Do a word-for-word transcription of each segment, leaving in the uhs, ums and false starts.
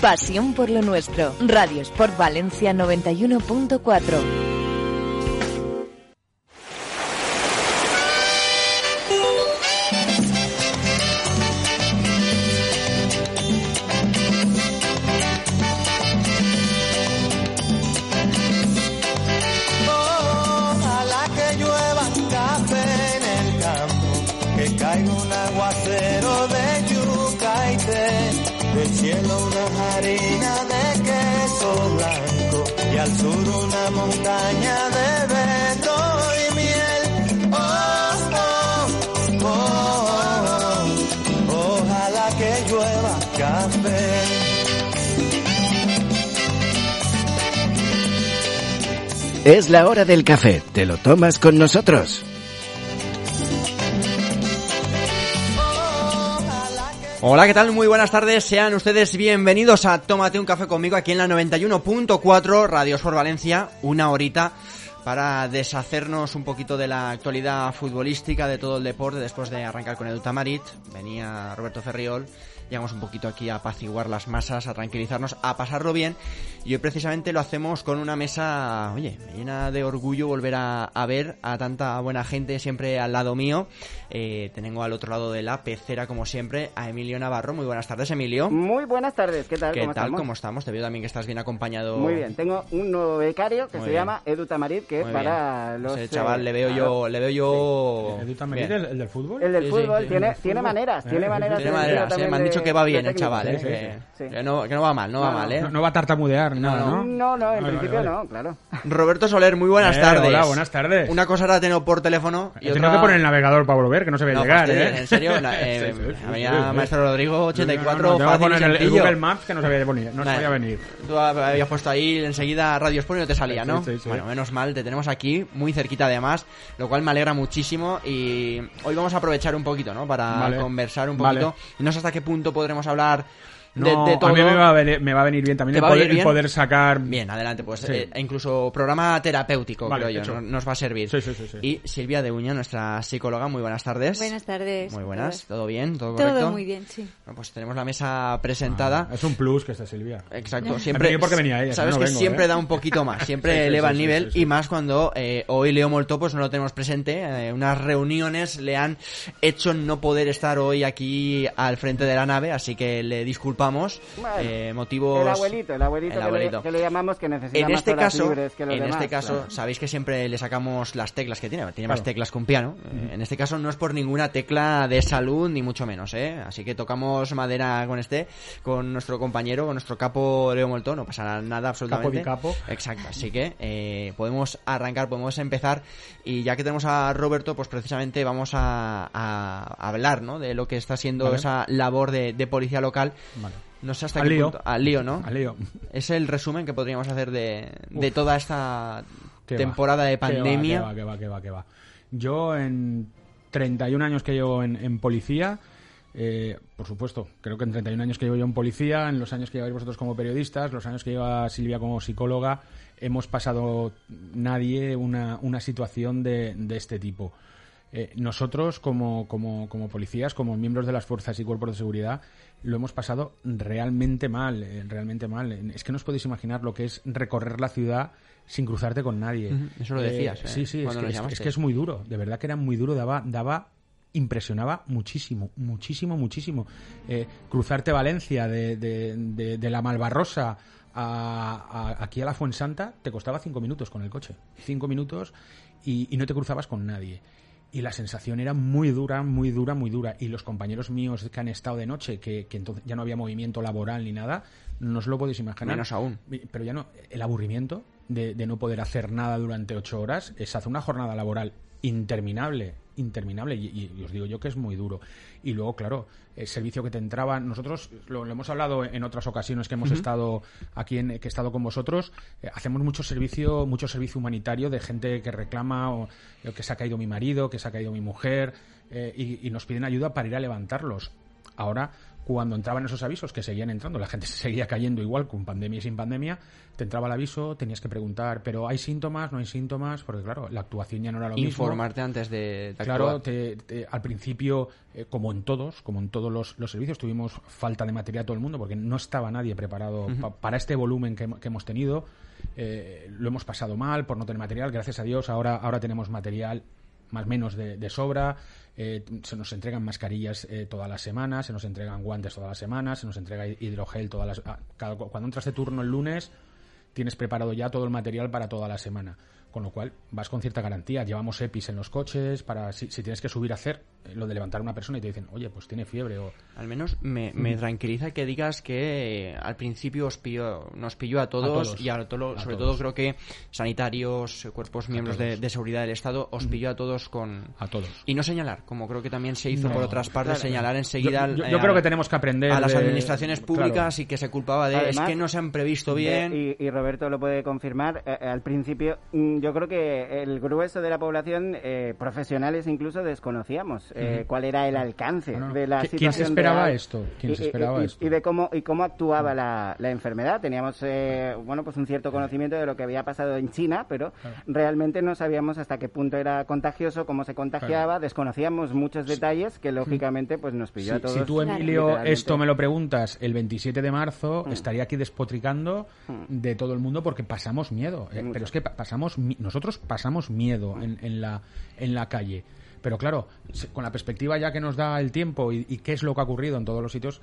Pasión por lo nuestro. Radio Sport Valencia noventa y uno punto cuatro. Del cielo una harina de queso blanco y al sur una montaña de vento y miel. Oh, oh, oh, oh, ojalá que llueva café. Es la hora del café. ¿Te lo tomas con nosotros? Hola, ¿qué tal? Muy buenas tardes, sean ustedes bienvenidos a Tómate un café conmigo aquí en la noventa y uno punto cuatro Radio Sport Valencia, una horita para deshacernos un poquito de la actualidad futbolística, de todo el deporte, después de arrancar con Edu Tamarit. Venía Roberto Ferriol, llegamos un poquito aquí a apaciguar las masas, a tranquilizarnos, a pasarlo bien, y hoy precisamente lo hacemos con una mesa, oye, me llena de orgullo volver a, a ver a tanta buena gente siempre al lado mío. Eh, tengo al otro lado de la pecera, como siempre, a Emilio Navarro. Muy buenas tardes, Emilio. Muy buenas tardes, ¿qué tal? ¿Qué ¿Cómo tal? estamos? ¿Cómo estamos? Te veo también que estás bien acompañado. Muy bien, tengo un nuevo becario que Muy se bien. llama Edu Tamarit, que Muy es para bien. los... Ese chaval, eh, le veo claro. yo, le veo yo... ¿Edu Tamarit, el, el del fútbol? El del Sí, fútbol, sí, tiene, el tiene fútbol. maneras, Eh, tiene maneras. Tiene de- maneras, también eh, me han de- dicho que va de bien el técnico. chaval, eh, Sí, que, sí, sí. que no, que no va mal, no va No, mal, eh. No, no va a tartamudear, No, nada, no. ¿no? No, no, en Vale, principio vale, vale. no, claro. Roberto Soler, muy buenas Eh, tardes. hola, buenas tardes. Una cosa la tengo por teléfono y He otra... tenido que poner el navegador para volver, que no se ve No, llegar, fastidien, ¿eh? en serio, na- eh, Sí, sí, sí, había sí, sí. Maestro Rodrigo ochenta y cuatro, No, no, no, tengo que fácil y poner el, el sencillo. Google Maps, que no sabía venir, no Vale. sabía venir. Tú habías puesto ahí enseguida Radio Sport y no te salía, Sí, ¿no? sí, sí. Bueno, menos mal, te tenemos aquí, muy cerquita además, lo cual me alegra muchísimo, y hoy vamos a aprovechar un poquito, ¿no? Para Vale. conversar un Vale. poquito. No sé hasta qué punto podremos hablar de, No, de todo. a mí me va a, venir, me va a venir bien también ¿Te el va a poder, venir el bien? poder sacar... Bien, adelante, pues Sí. eh, incluso programa terapéutico, Vale, creo yo, hecho. no- nos va a servir. Sí, sí, sí, sí. Y Silvia de Uña, nuestra psicóloga, muy buenas tardes. Buenas tardes. Muy buenas, ¿todo bien? ¿Todo Todo correcto? muy bien, sí. Bueno, pues tenemos la mesa presentada. Ah, es un plus que está Silvia. Exacto, Me siempre. venido porque venía ella, si Sabes no que vengo, siempre ¿eh? da un poquito más, siempre Sí, sí, eleva sí, el sí, nivel, sí, sí. y más cuando eh, hoy Leo Moltó pues no lo tenemos presente. Eh, unas reuniones le han hecho no poder estar hoy aquí al frente de la nave, así que le disculpamos. Bueno, eh, motivos. El abuelito, el abuelito, El que, abuelito. Le, que le llamamos, que necesita En más este horas caso, libres que los en demás, este caso, claro. sabéis que siempre le sacamos las teclas que tiene, tiene más Claro. teclas que un piano. Eh, En este caso no es por ninguna tecla de salud ni mucho menos, ¿eh? Así que tocamos madera con este, con nuestro compañero, con nuestro capo Leo Moltó, no pasa nada absolutamente. Capo di capo. Exacto, así que eh, podemos arrancar, podemos empezar, y ya que tenemos a Roberto, pues precisamente vamos a, a hablar, ¿no? De lo que está siendo Vale. esa labor de, de policía local. Vale. No sé hasta Al qué lío. punto. Al lío, ¿no? Al lío. Es el resumen que podríamos hacer de, de Uf. toda esta Qué va, temporada de qué va, pandemia. Qué va, qué va, qué va, qué va. Yo en treinta y un años que llevo en, en policía, eh, por supuesto, creo que en treinta y un años que llevo yo en policía, en los años que lleváis vosotros como periodistas, los años que lleva Silvia como psicóloga, hemos pasado nadie una, una situación de, de este tipo. Eh, nosotros como, como, como policías, como miembros de las fuerzas y cuerpos de seguridad, lo hemos pasado realmente mal, eh, realmente mal. Es que no os podéis imaginar lo que es recorrer la ciudad sin cruzarte con nadie. Ujú, eso lo decías, eh, sí, sí, es cuando que, nos es, llamaste. es que es muy duro, de verdad que era muy duro, daba, daba impresionaba muchísimo, muchísimo, muchísimo. Eh, cruzarte Valencia de, de, de, de la Malvarrosa a, a, aquí a la Fuensanta te costaba cinco minutos con el coche, cinco minutos y, y no te cruzabas con nadie. Y la sensación era muy dura, muy dura, muy dura. Y los compañeros míos que han estado de noche, que, que entonces ya no había movimiento laboral ni nada, no os lo podéis imaginar. Menos aún. Pero ya no, el aburrimiento de, de no poder hacer nada durante ocho horas, es hacer una jornada laboral interminable, interminable, y, y, y os digo yo que es muy duro. Y luego, claro, el servicio que te entraba, nosotros lo, lo hemos hablado en otras ocasiones que hemos uh-huh. estado aquí, en, que he estado con vosotros, eh, hacemos mucho servicio, mucho servicio humanitario de gente que reclama o, o que se ha caído mi marido, que se ha caído mi mujer, eh, y, y nos piden ayuda para ir a levantarlos. Ahora, cuando entraban esos avisos, que seguían entrando, la gente se seguía cayendo igual con pandemia y sin pandemia, te entraba el aviso, tenías que preguntar, pero ¿hay síntomas? ¿No hay síntomas? Porque claro, la actuación ya no era lo mismo. Informarte antes de, de Claro, actuar. te, te, al principio, eh, como en todos, como en todos los, los servicios, tuvimos falta de material todo el mundo, porque no estaba nadie preparado uh-huh. pa, para este volumen que, que hemos tenido. Eh, lo hemos pasado mal por no tener material. Gracias a Dios, ahora, ahora tenemos material más o menos de, de sobra. Eh, se nos entregan mascarillas eh, todas las semanas, se nos entregan guantes todas las semanas, se nos entrega hidrogel todas las... Ah, cada, cuando entras de turno el lunes, tienes preparado ya todo el material para toda la semana. Con lo cual, vas con cierta garantía. Llevamos EPIs en los coches para si, si tienes que subir a hacer eh, lo de levantar a una persona y te dicen, oye, pues tiene fiebre o... Al menos me, me mm. tranquiliza que digas que eh, al principio os pilló, nos pilló a todos, a todos y a todo, a sobre todos. todo creo que sanitarios, cuerpos miembros de, de seguridad del Estado, os pilló a todos con... A todos. Y no señalar, como creo que también se hizo no, por otras partes, claro, señalar enseguida... Yo, yo, yo eh, creo que tenemos que aprender a las de... administraciones públicas claro. y que se culpaba de Además, es que no se han previsto bien... De, y, y Roberto lo puede confirmar, eh, al principio yo creo que el grueso de la población, eh, profesionales incluso, desconocíamos eh, uh-huh. cuál era el alcance no, no. de la situación ¿Quién se esperaba real esto? ¿Quién y, se esperaba y, esto? Y de cómo, y cómo actuaba la, la enfermedad. Teníamos eh, bueno, pues un cierto conocimiento de lo que había pasado en China, pero claro. realmente no sabíamos hasta qué punto era contagioso, cómo se contagiaba, claro. desconocíamos muchos detalles que lógicamente pues nos pilló sí, a todos. Si tú, Emilio, esto me lo preguntas el veintisiete de marzo, mm. estaría aquí despotricando mm. de todo el mundo porque pasamos miedo. Eh, pero es que pasamos nosotros pasamos miedo en, en la en la calle. Pero claro, con la perspectiva ya que nos da el tiempo y, y qué es lo que ha ocurrido en todos los sitios,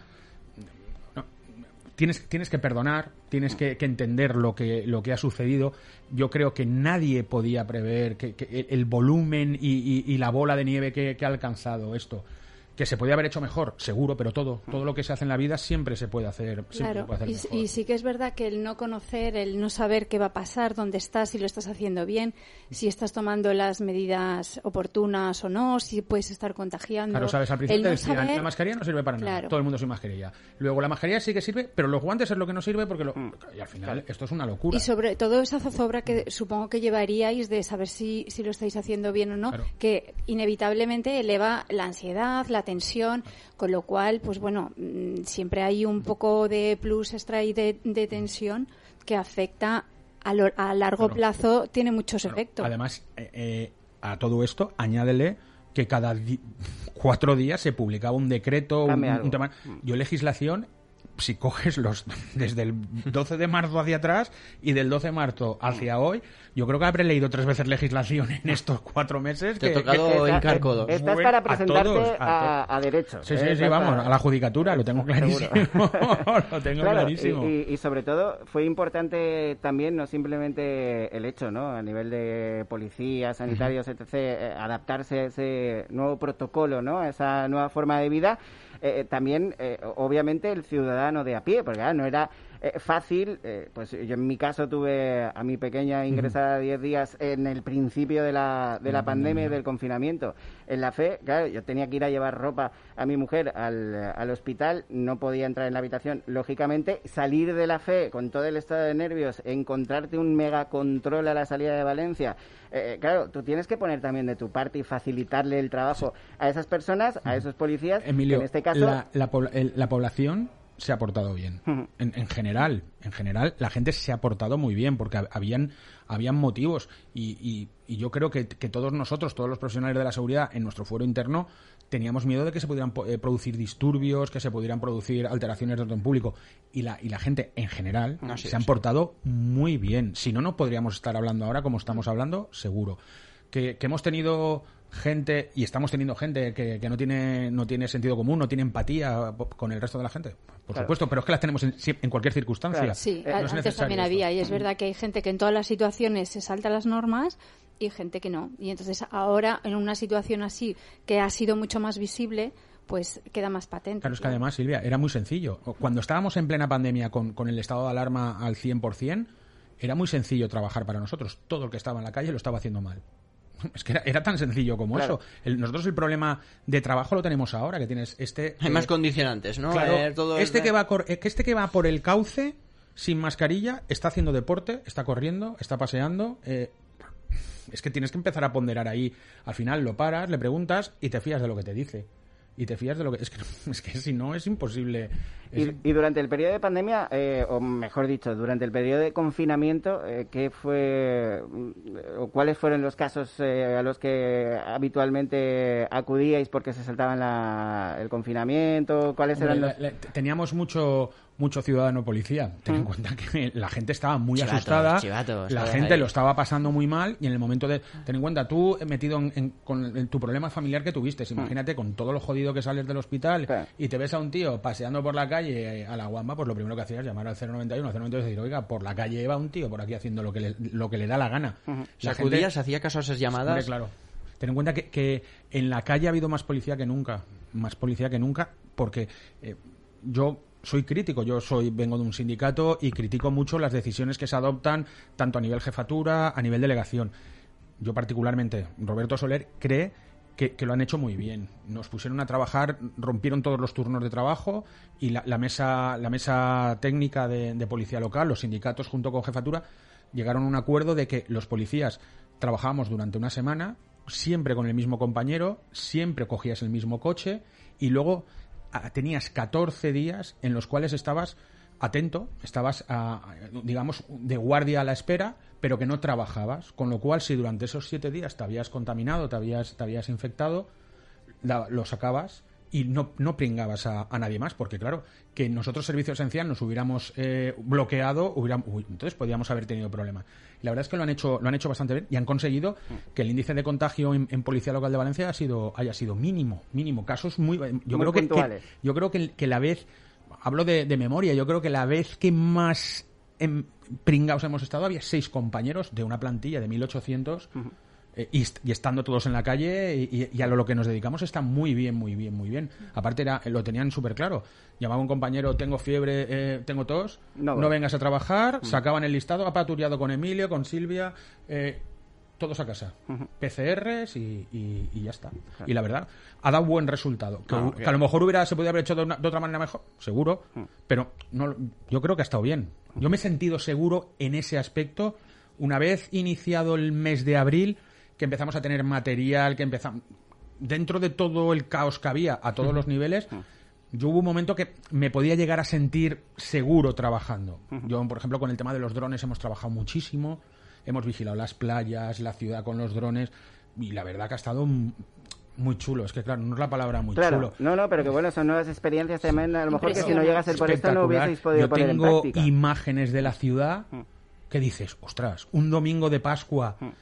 no, tienes tienes que perdonar, tienes que, que entender lo que lo que ha sucedido. Yo creo que nadie podía prever que, que el volumen y, y, y la bola de nieve que, que ha alcanzado esto. Que se podía haber hecho mejor, seguro, pero todo, todo lo que se hace en la vida siempre se puede hacer, siempre claro, se puede hacer y, mejor. Y sí que es verdad que el no conocer, el no saber qué va a pasar, dónde estás, si lo estás haciendo bien, si estás tomando las medidas oportunas o no, si puedes estar contagiando. Claro, sabes, al principio no te decían, saber... la mascarilla no sirve para claro. nada, todo el mundo sin mascarilla. Luego la mascarilla sí que sirve, pero los guantes es lo que no sirve porque lo... y al final claro. esto es una locura. Y sobre todo esa zozobra que supongo que llevaríais de saber si, si lo estáis haciendo bien o no, claro. que inevitablemente eleva la ansiedad, la tensión, con lo cual, pues bueno, siempre hay un poco de plus extra y de, de tensión que afecta a, lo, a largo claro. plazo, tiene muchos claro. efectos. Además, eh, eh, a todo esto, añádele que cada di- cuatro días se publicaba un decreto, un, un tema. Yo legislación, si coges los desde el doce de marzo hacia atrás y del doce de marzo hacia hoy, yo creo que habré leído tres veces legislación en estos cuatro meses. Te que, ha tocado hincar codos. Estás para presentarte a, todos, a, a, a derecho. Sí, sí, sí, vamos, para... a la judicatura, lo tengo clarísimo. lo tengo claro, clarísimo. Y, y, y sobre todo fue importante también, no simplemente el hecho, ¿no? A nivel de policías, sanitarios, uh-huh. etcétera, adaptarse a ese nuevo protocolo, ¿no? A esa nueva forma de vida. Eh, también, eh, obviamente, el ciudadano de a pie, porque claro, no era eh, fácil. Eh, pues yo en mi caso tuve a mi pequeña ingresada diez días en el principio de la, de la pandemia y del confinamiento. En la fe, claro, yo tenía que ir a llevar ropa a mi mujer al, al hospital, no podía entrar en la habitación, lógicamente. Salir de la fe con todo el estado de nervios, encontrarte un mega control a la salida de Valencia. Eh, claro, tú tienes que poner también de tu parte y facilitarle el trabajo sí. a esas personas, a esos policías. Emilio, en este caso la, la, el, la población se ha portado bien. Uh-huh. En, en general, en general, la gente se ha portado muy bien porque habían habían motivos y, y, y yo creo que, que todos nosotros, todos los profesionales de la seguridad en nuestro fuero interno teníamos miedo de que se pudieran eh, producir disturbios, que se pudieran producir alteraciones de orden público y la y la gente en general no, sí, se han sí. portado muy bien. Si no, no podríamos estar hablando ahora como estamos hablando, seguro. Que, que hemos tenido gente y estamos teniendo gente que, que no tiene no tiene sentido común, no tiene empatía con el resto de la gente, por claro. supuesto, pero es que las tenemos en, en cualquier circunstancia. Claro. Sí, no antes es también había, eso. y es verdad que hay gente que en todas las situaciones se salta las normas y gente que no. Y entonces ahora, en una situación así, que ha sido mucho más visible, pues queda más patente. Claro, es que además, Silvia, era muy sencillo. Cuando estábamos en plena pandemia con, con el estado de alarma al cien por ciento, era muy sencillo trabajar para nosotros. Todo el que estaba en la calle lo estaba haciendo mal. Es que era, era tan sencillo como claro. eso. El, nosotros el problema de trabajo lo tenemos ahora, que tienes este... Hay eh, más condicionantes, ¿no? Claro, eh, todo este, el... que va cor, este que va por el cauce, sin mascarilla, está haciendo deporte, está corriendo, está paseando... Eh, es que tienes que empezar a ponderar ahí. Al final lo paras, le preguntas y te fías de lo que te dice. y te fías de lo que... Es que, es que si no, es imposible. Es... Y, y durante el periodo de pandemia, eh, o mejor dicho, durante el periodo de confinamiento, eh, ¿qué fue o cuáles fueron los casos eh, a los que habitualmente acudíais porque se saltaban la, el confinamiento? ¿Cuáles Hombre, eran los...? la, la, teníamos mucho mucho ciudadano policía. Ten mm. en cuenta que la gente estaba muy chivatos, asustada, chivatos, la gente ahí. Lo estaba pasando muy mal y en el momento de... Ten en cuenta, tú metido en, en, con en tu problema familiar que tuviste, imagínate mm. con todo lo jodido que sales del hospital sí. y te ves a un tío paseando por la calle a la guamba, pues lo primero que hacías es llamar al cero noventa y uno, al cero noventa y uno y decir, oiga, por la calle va un tío por aquí haciendo lo que le, lo que le da la gana. Uh-huh. ¿Se acudía, se hacía caso a esas llamadas? Hombre, claro. Ten en cuenta que, que en la calle ha habido más policía que nunca, más policía que nunca, porque eh, yo... soy crítico, yo soy vengo de un sindicato y critico mucho las decisiones que se adoptan tanto a nivel jefatura, a nivel delegación. Yo particularmente, Roberto Soler cree que, que lo han hecho muy bien. Nos pusieron a trabajar, rompieron todos los turnos de trabajo y la, la mesa la mesa técnica de, de policía local, los sindicatos junto con jefatura, llegaron a un acuerdo de que los policías trabajábamos durante una semana, siempre con el mismo compañero, siempre cogías el mismo coche y luego tenías catorce días en los cuales estabas atento, estabas, a, digamos, de guardia a la espera, pero que no trabajabas. Con lo cual, si durante esos siete días te habías contaminado, te habías, te habías infectado, la, lo sacabas y no, no pringabas a, a nadie más, porque claro, que nosotros Servicio Esencial nos hubiéramos eh, bloqueado, hubiéramos, uy, entonces podíamos haber tenido problemas. La verdad es que lo han hecho lo han hecho bastante bien y han conseguido que el índice de contagio en, en Policía Local de Valencia ha sido haya sido mínimo, mínimo, casos muy yo muy creo que, que yo creo que, que la vez hablo de, de memoria, yo creo que la vez que más en, pringados hemos estado había seis compañeros de una plantilla de mil ochocientos. Uh-huh. Eh, y, y estando todos en la calle y, y a lo, lo que nos dedicamos está muy bien, muy bien, muy bien. Aparte era, lo tenían súper claro. Llamaba un compañero, tengo fiebre, eh, tengo tos, no, no vengas a trabajar. Mm. Sacaban el listado, ha patrullado con Emilio, con Silvia, eh, todos a casa. Uh-huh. P C Rs y, y, y ya está. Claro. Y la verdad, ha dado buen resultado. Que, no, que a lo mejor hubiera se podría haber hecho de, una, de otra manera mejor, seguro, uh-huh. pero no, yo creo que ha estado bien. Yo me he sentido seguro en ese aspecto una vez iniciado el mes de abril, que empezamos a tener material, que empezamos... Dentro de todo el caos que había a todos uh-huh. los niveles, uh-huh. yo hubo un momento que me podía llegar a sentir seguro trabajando. Uh-huh. Yo, por ejemplo, con el tema de los drones hemos trabajado muchísimo, hemos vigilado las playas, la ciudad con los drones, y la verdad que ha estado muy chulo. Es que, claro, no es la palabra muy claro. chulo. No, no, pero que bueno, son nuevas experiencias tremendas. A lo mejor que si no llega a ser por esto no hubieseis podido yo poner en práctica. Yo práctica. tengo imágenes de la ciudad que dices, ostras, un domingo de Pascua... Uh-huh.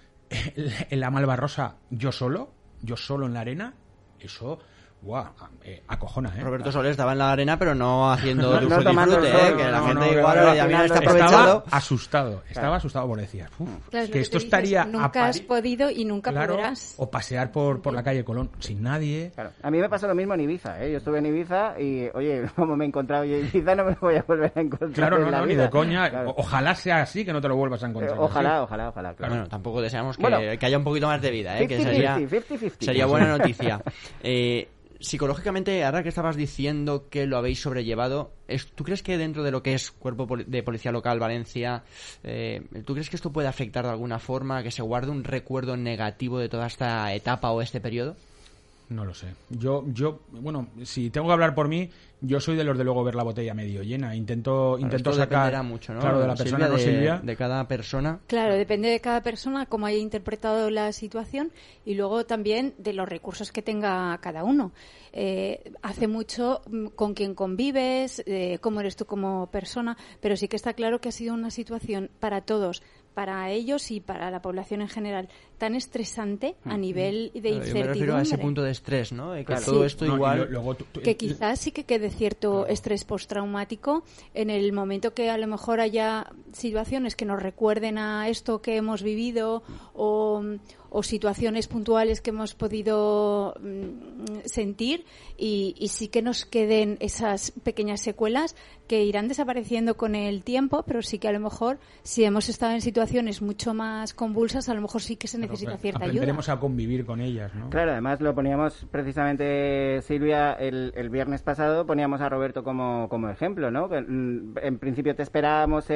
En la Malvarrosa, yo solo, yo solo en la arena, eso, guau, eh, acojona, ¿eh? Roberto Soler estaba en la arena, pero no haciendo no, de no uso disfrute, ¿eh? Sol, que la no, gente no, igual no, ya no, está no, aprovechando. Estaba asustado, estaba claro. asustado porque decías, uf, claro, que que esto dices, estaría... nunca has podido y nunca claro, podrás. O pasear por, por la calle Colón sin nadie. Claro. A mí me pasó lo mismo en Ibiza, ¿eh? Yo estuve en Ibiza y, oye, como me he encontrado yo en Ibiza, no me lo voy a volver a encontrar. Claro, no, en la no, vida. ni de coña. Claro. Ojalá sea así, que no te lo vuelvas a encontrar. Eh, ojalá, así. ojalá, ojalá, claro. Bueno, tampoco deseamos que, bueno, que haya un poquito más de vida, ¿eh? cincuenta, que sería, cincuenta, cincuenta. sería buena noticia. Eh... Psicológicamente, ahora que estabas diciendo que lo habéis sobrellevado, ¿tú crees que dentro de lo que es Cuerpo de Policía Local Valencia, eh, ¿tú crees que esto puede afectar de alguna forma, que se guarde un recuerdo negativo de toda esta etapa o este periodo? No lo sé. Yo, yo, bueno, si tengo que hablar por mí, yo soy de los de luego ver la botella medio llena. Intento, claro, intento esto sacar, dependerá mucho, ¿no? Claro, de la persona, Silvia, no de, Silvia. de cada persona. Claro, depende de cada persona, cómo haya interpretado la situación y luego también de los recursos que tenga cada uno. Eh, hace mucho con quién convives, eh, cómo eres tú como persona, pero sí que está claro que ha sido una situación para todos, para ellos y para la población en general, tan estresante a nivel de claro, incertidumbre. Yo me refiero a ese punto de estrés, ¿no? De que claro. todo Sí. esto No, igual... lo, luego tú, tú, que el, quizás sí que quede cierto claro. estrés postraumático en el momento que a lo mejor haya situaciones que nos recuerden a esto que hemos vivido o, o situaciones puntuales que hemos podido mm, sentir y, y sí que nos queden esas pequeñas secuelas que irán desapareciendo con el tiempo, pero sí que a lo mejor si hemos estado en situaciones mucho más convulsas, a lo mejor sí que se necesita claro, cierta ayuda. Aprenderemos a convivir con ellas, ¿no? Claro, además lo poníamos precisamente, Silvia, el, el viernes pasado poníamos a Roberto como, como ejemplo, ¿no? En principio te esperábamos el viernes,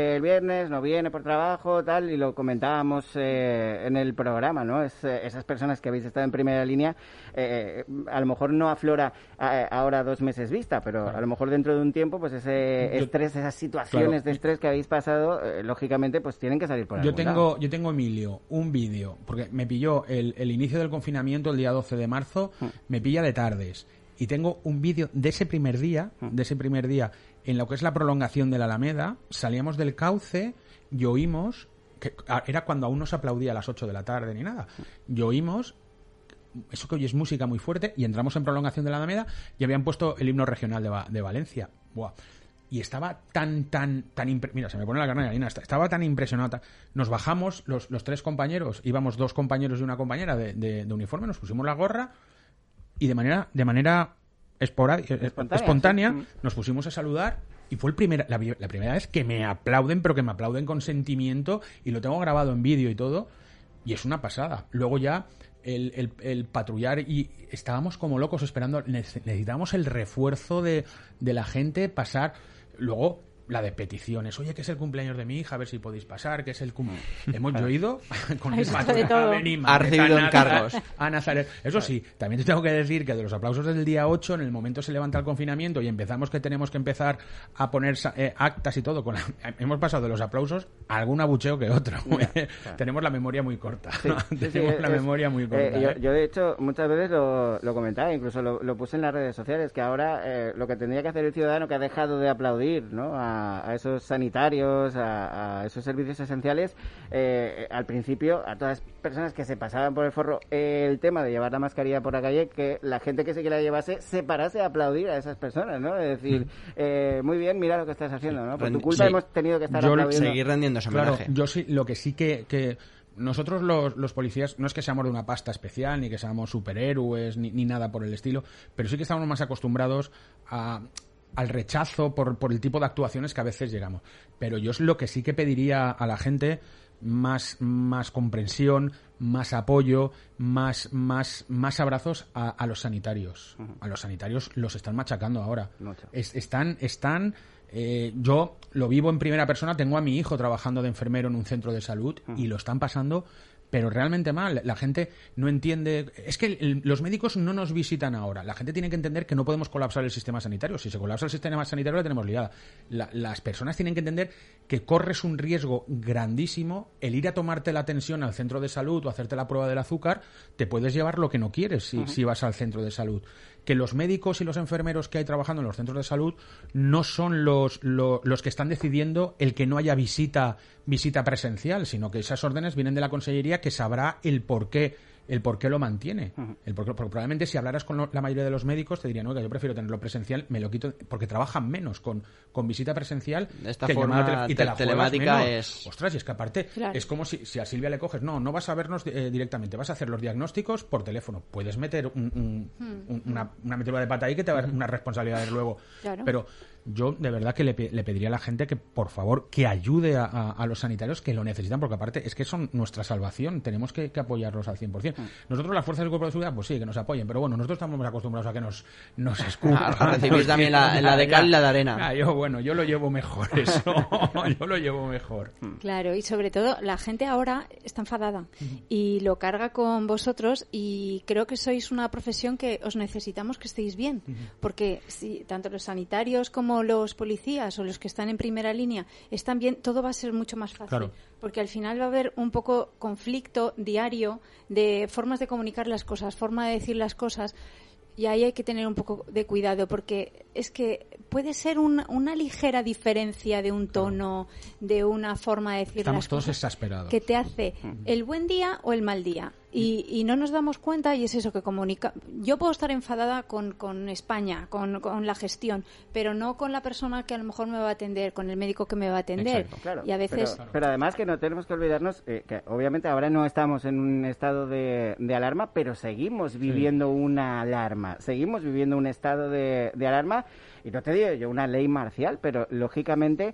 viernes, no viene por trabajo, tal, y lo comentábamos eh, en el programa, ¿no? Es, eh, esas personas que habéis estado en primera línea, eh, a lo mejor no aflora a, ahora dos meses vista, pero claro. a lo mejor dentro de un tiempo, pues ese yo, estrés, esas situaciones claro. de estrés que habéis pasado, eh, lógicamente, pues tienen que salir por yo algún tengo lado. Yo tengo, Emilio, un vídeo, porque me pilló el, el inicio del confinamiento el día doce de marzo, hmm. me pilla de tardes. Y tengo un vídeo de ese primer día, de ese primer día, en lo que es la prolongación de la Alameda. Salíamos del Cauce y oímos, que era cuando aún no se aplaudía a las ocho de la tarde ni nada, y oímos, eso que hoy es música muy fuerte, y entramos en prolongación de la Alameda y habían puesto el himno regional de, de Valencia. Buah. Y estaba tan, tan, tan... Impre- Mira, se me pone la carne de gallina. Estaba tan impresionada. Nos bajamos, los, los tres compañeros, íbamos dos compañeros y una compañera de, de, de uniforme, nos pusimos la gorra, y de manera de manera esporádica, espontánea, espontánea sí. nos pusimos a saludar, y fue el primer, la, la primera vez que me aplauden, pero que me aplauden con sentimiento, y lo tengo grabado en vídeo y todo, y es una pasada. Luego ya el, el, el patrullar, y estábamos como locos esperando, necesitábamos el refuerzo de, de la gente, pasar. Luego la de peticiones, oye, que es el cumpleaños de mi hija, a ver si podéis pasar, que es el cum... Hemos yo ido con el patrón, ha recibido encargos a Nazaret. Eso sí, también te tengo que decir que de los aplausos del día ocho, en el momento se levanta el confinamiento y empezamos que tenemos que empezar a poner eh, actas y todo, con la... hemos pasado de los aplausos a algún abucheo que otro. Ya, claro. Tenemos la memoria muy corta. Sí, sí, tenemos sí, la es, memoria muy corta. Eh, yo, yo, de hecho, muchas veces lo, lo comentaba, incluso lo, lo puse en las redes sociales, que ahora eh, lo que tendría que hacer el ciudadano, que ha dejado de aplaudir, ¿no?, a a esos sanitarios, a, a esos servicios esenciales, eh, al principio, a todas las personas que se pasaban por el forro eh, el tema de llevar la mascarilla por la calle, que la gente que se quiera llevase se parase a aplaudir a esas personas, ¿no? Es decir, eh, muy bien, mira lo que estás haciendo, ¿no? Por tu culpa sí. hemos tenido que estar Yo aplaudiendo. Seguir rendiendo ese homenaje. Claro, yo sí, lo que sí que... que... Nosotros los, los policías no es que seamos de una pasta especial, ni que seamos superhéroes, ni, ni nada por el estilo, pero sí que estamos más acostumbrados a... al rechazo por, por el tipo de actuaciones que a veces llegamos. Pero yo es lo que sí que pediría a la gente, más, más comprensión, más apoyo, más, más, más abrazos a, a los sanitarios. Uh-huh. A los sanitarios los están machacando ahora. Es, están, están eh, yo lo vivo en primera persona, tengo a mi hijo trabajando de enfermero en un centro de salud uh-huh. y lo están pasando pero realmente mal. La gente no entiende... Es que el, los médicos no nos visitan ahora. La gente tiene que entender que no podemos colapsar el sistema sanitario. Si se colapsa el sistema sanitario, la tenemos liada. La, las personas tienen que entender que corres un riesgo grandísimo. El ir a tomarte la tensión al centro de salud o hacerte la prueba del azúcar, te puedes llevar lo que no quieres si, uh-huh. si vas al centro de salud. Que los médicos y los enfermeros que hay trabajando en los centros de salud no son los, los, los que están decidiendo el que no haya visita, visita presencial, sino que esas órdenes vienen de la Consellería, que sabrá el por qué, el por qué lo mantiene. Uh-huh. El por qué, porque probablemente si hablaras con lo, la mayoría de los médicos te dirían, oiga, yo prefiero tenerlo presencial, me lo quito, porque trabajan menos con, con visita presencial. De esta que forma tele, y te te, la telemática menos. es... Ostras, y es que aparte, claro. es como si, si a Silvia le coges, no, no vas a vernos eh, directamente, vas a hacer los diagnósticos por teléfono. Puedes meter un, un, hmm. un, una, una metedura de pata ahí que te va a dar una responsabilidad luego. Claro. Pero yo de verdad que le, le pediría a la gente que, por favor, que ayude a, a, a los sanitarios que lo necesitan, porque aparte es que son nuestra salvación, tenemos que, que apoyarlos al cien por cien. Hmm. Nosotros, las fuerzas del cuerpo de seguridad, pues sí, que nos apoyen, pero bueno, nosotros estamos acostumbrados a que nos, nos escupen. Ah, recibís también la, la de cal y la de arena. Ah, yo, bueno, yo lo llevo mejor eso, yo lo llevo mejor. Claro, y sobre todo la gente ahora está enfadada uh-huh. y lo carga con vosotros, y creo que sois una profesión que os necesitamos que estéis bien, uh-huh. porque si tanto los sanitarios como los policías o los que están en primera línea están bien, todo va a ser mucho más fácil. Claro. Porque al final va a haber un poco conflicto diario de formas de comunicar las cosas, forma de decir las cosas, y ahí hay que tener un poco de cuidado, porque es que puede ser un, una ligera diferencia de un tono, de una forma de decir Estamos las todos cosas exasperados. Que te hace el buen día o el mal día. Y, y no nos damos cuenta, y es eso que comunica. Yo puedo estar enfadada con, con España, con, con la gestión, pero no con la persona que a lo mejor me va a atender, con el médico que me va a atender. Exacto, claro. Y a veces... Pero, pero además que no tenemos que olvidarnos eh, que obviamente ahora no estamos en un estado de, de alarma, pero seguimos viviendo sí. una alarma, seguimos viviendo un estado de, de alarma. y no te digo yo una ley marcial, pero lógicamente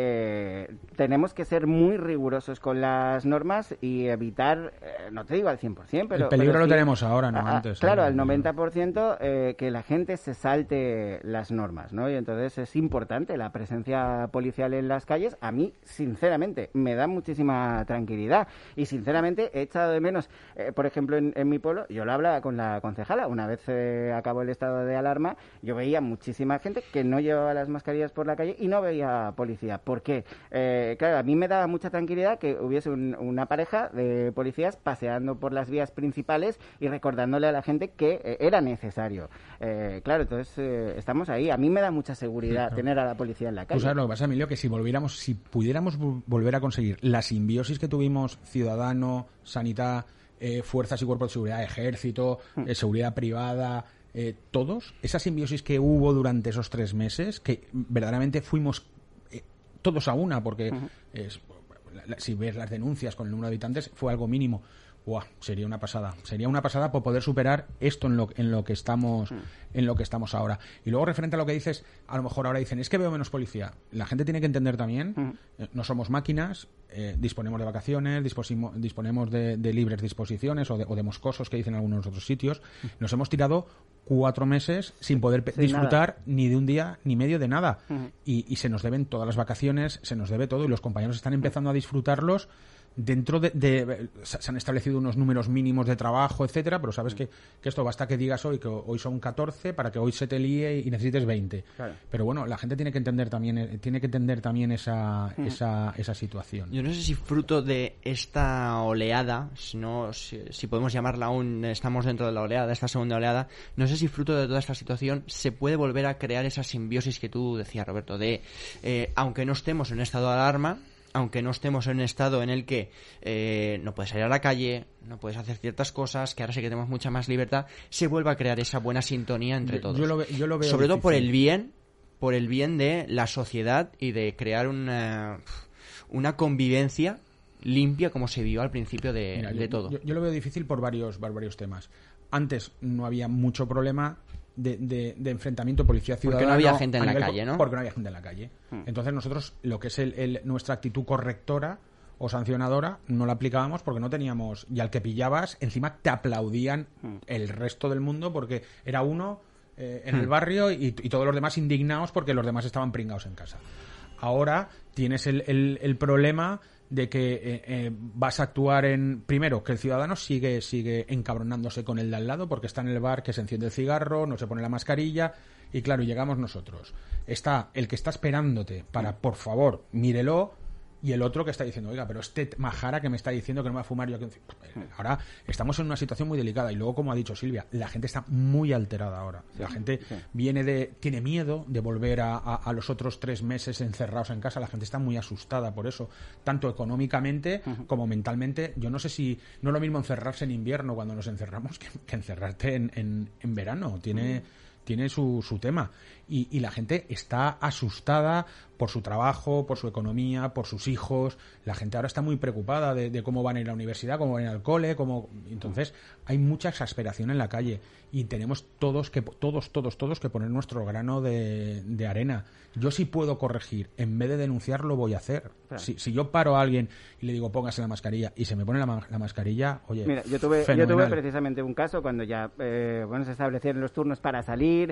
eh, tenemos que ser muy rigurosos con las normas y evitar, eh, no te digo al cien por ciento, pero... El peligro pero lo sí, tenemos ahora, no a, antes. Claro, ¿no? al noventa por ciento eh, que la gente se salte las normas, ¿no? Y entonces es importante la presencia policial en las calles. A mí, sinceramente, me da muchísima tranquilidad y sinceramente he echado de menos, eh, por ejemplo, en, en mi pueblo, yo lo hablaba con la concejala, una vez eh, acabó el estado de alarma, yo veía muchísima gente que no llevaba las mascarillas por la calle y no veía policía. ¿Por qué? Eh, claro, a mí me daba mucha tranquilidad que hubiese un, una pareja de policías paseando por las vías principales y recordándole a la gente que eh, era necesario. Eh, claro, entonces eh, estamos ahí. A mí me da mucha seguridad sí, tener a la policía en la calle. Tú sabes lo que pasa, Emilio, que si volviéramos, si pudiéramos volver a conseguir la simbiosis que tuvimos ciudadano, sanidad, eh, fuerzas y cuerpos de seguridad, ejército, eh, seguridad privada, eh, todos, esa simbiosis que hubo durante esos tres meses, que verdaderamente fuimos eh, todos a una, porque uh-huh. es, si ves las denuncias con el número de habitantes, fue algo mínimo. Buah, sería una pasada. Sería una pasada por poder superar esto en lo, en lo que estamos mm. en lo que estamos ahora. Y luego, referente a lo que dices, a lo mejor ahora dicen, es que veo menos policía. La gente tiene que entender también, mm. eh, no somos máquinas, eh, disponemos de vacaciones, disponemos de, de libres disposiciones o de, o de moscosos que dicen en algunos otros sitios. Mm. Nos hemos tirado cuatro meses sin poder sin disfrutar nada. Ni de un día ni medio de nada. Mm. Y, y se nos deben todas las vacaciones, se nos debe todo y los compañeros están empezando a disfrutarlos. Dentro de, de... Se han establecido unos números mínimos de trabajo, etcétera, pero sabes que, que esto basta que digas hoy que hoy son catorce para que hoy se te líe y necesites veinte. Claro. Pero bueno, la gente tiene que entender también tiene que entender también esa, mm. esa, esa situación. Yo no sé si fruto de esta oleada, si, no, si, si podemos llamarla aún, estamos dentro de la oleada, esta segunda oleada, no sé si fruto de toda esta situación se puede volver a crear esa simbiosis que tú decías, Roberto, de eh, aunque no estemos en estado de alarma, aunque no estemos en un estado en el que eh, no puedes salir a la calle, no puedes hacer ciertas cosas, que ahora sí que tenemos mucha más libertad, se vuelva a crear esa buena sintonía entre yo, todos. Yo lo, ve, yo lo veo Sobre difícil. todo por el bien, por el bien de la sociedad y de crear una, una convivencia limpia como se vio al principio de, Mira, de yo, todo. Yo, yo lo veo difícil por varios, por varios temas. Antes no había mucho problema De, de, de enfrentamiento policía-ciudadano. Porque no había gente en la calle, ¿no? Porque no había gente en la calle. Hmm. Entonces nosotros, lo que es el, el, nuestra actitud correctora o sancionadora, no la aplicábamos porque no teníamos... Y al que pillabas, encima te aplaudían hmm. el resto del mundo porque era uno eh, en hmm. el barrio y, y todos los demás indignados porque los demás estaban pringados en casa. Ahora tienes el, el, el problema de que eh, eh, vas a actuar en... Primero, que el ciudadano sigue sigue encabronándose con el de al lado porque está en el bar, que se enciende el cigarro, no se pone la mascarilla y claro, llegamos nosotros. Está el que está esperándote para, por favor, mírelo, y el otro que está diciendo, oiga, pero este majara que me está diciendo que no me va a fumar yo aquí. Ahora estamos en una situación muy delicada y luego, como ha dicho Silvia, la gente está muy alterada ahora. Sí, la gente sí. viene de tiene miedo de volver a, a, a los otros tres meses encerrados en casa. La gente está muy asustada por eso, tanto económicamente uh-huh. como mentalmente. Yo no sé si no es lo mismo encerrarse en invierno cuando nos encerramos que, que encerrarte en, en, en verano. Tiene... Uh-huh. tiene su, su tema y, y la gente está asustada por su trabajo, por su economía, por sus hijos. La gente ahora está muy preocupada de, de cómo van a ir a la universidad, cómo van a ir al cole, cómo... Entonces hay mucha exasperación en la calle y tenemos todos que todos todos todos que poner nuestro grano de, de arena. Yo sí puedo corregir, en vez de denunciar lo voy a hacer. Claro. Si, si yo paro a alguien y le digo póngase la mascarilla y se me pone la, la mascarilla, oye, mira, yo tuve fenomenal. yo tuve precisamente un caso cuando ya eh, bueno se establecieron los turnos para salir.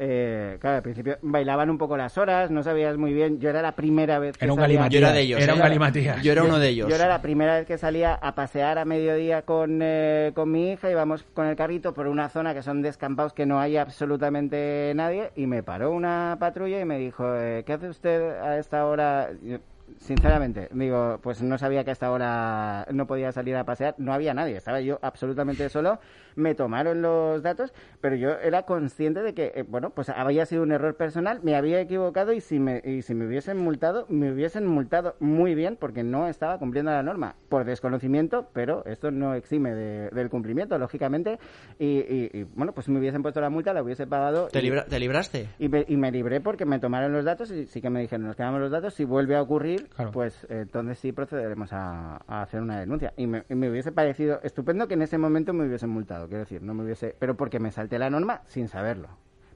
Eh, claro, al principio bailaban un poco las horas, no sabías muy bien. Yo era la primera vez que era un salía... galimatías. Yo era de ellos. Era ¿eh? un galimatías. Yo era uno yo, de ellos. Yo era la primera vez que salía a pasear a mediodía con, eh, con mi hija. Íbamos con el carrito por una zona que son descampados que no hay absolutamente nadie y me paró una patrulla y me dijo, eh, ¿qué hace usted a esta hora? Yo, sinceramente, digo, pues no sabía que a esta hora no podía salir a pasear, no había nadie, estaba yo absolutamente solo, me tomaron los datos, pero yo era consciente de que, eh, bueno, pues había sido un error personal, me había equivocado y si me, y si me hubiesen multado, me hubiesen multado muy bien porque no estaba cumpliendo la norma, por desconocimiento, pero esto no exime de, del cumplimiento, lógicamente, y, y, y bueno, pues me hubiesen puesto la multa, la hubiese pagado. ¿Te, y, libra, ¿te libraste? Y me, y me libré porque me tomaron los datos y sí que me dijeron, nos quedamos los datos, si vuelve a ocurrir, claro. pues eh, entonces sí procederemos a, a hacer una denuncia. Y me, y me hubiese parecido estupendo que en ese momento me hubiesen multado, quiero decir, no me hubiese... Pero porque me salté la norma sin saberlo.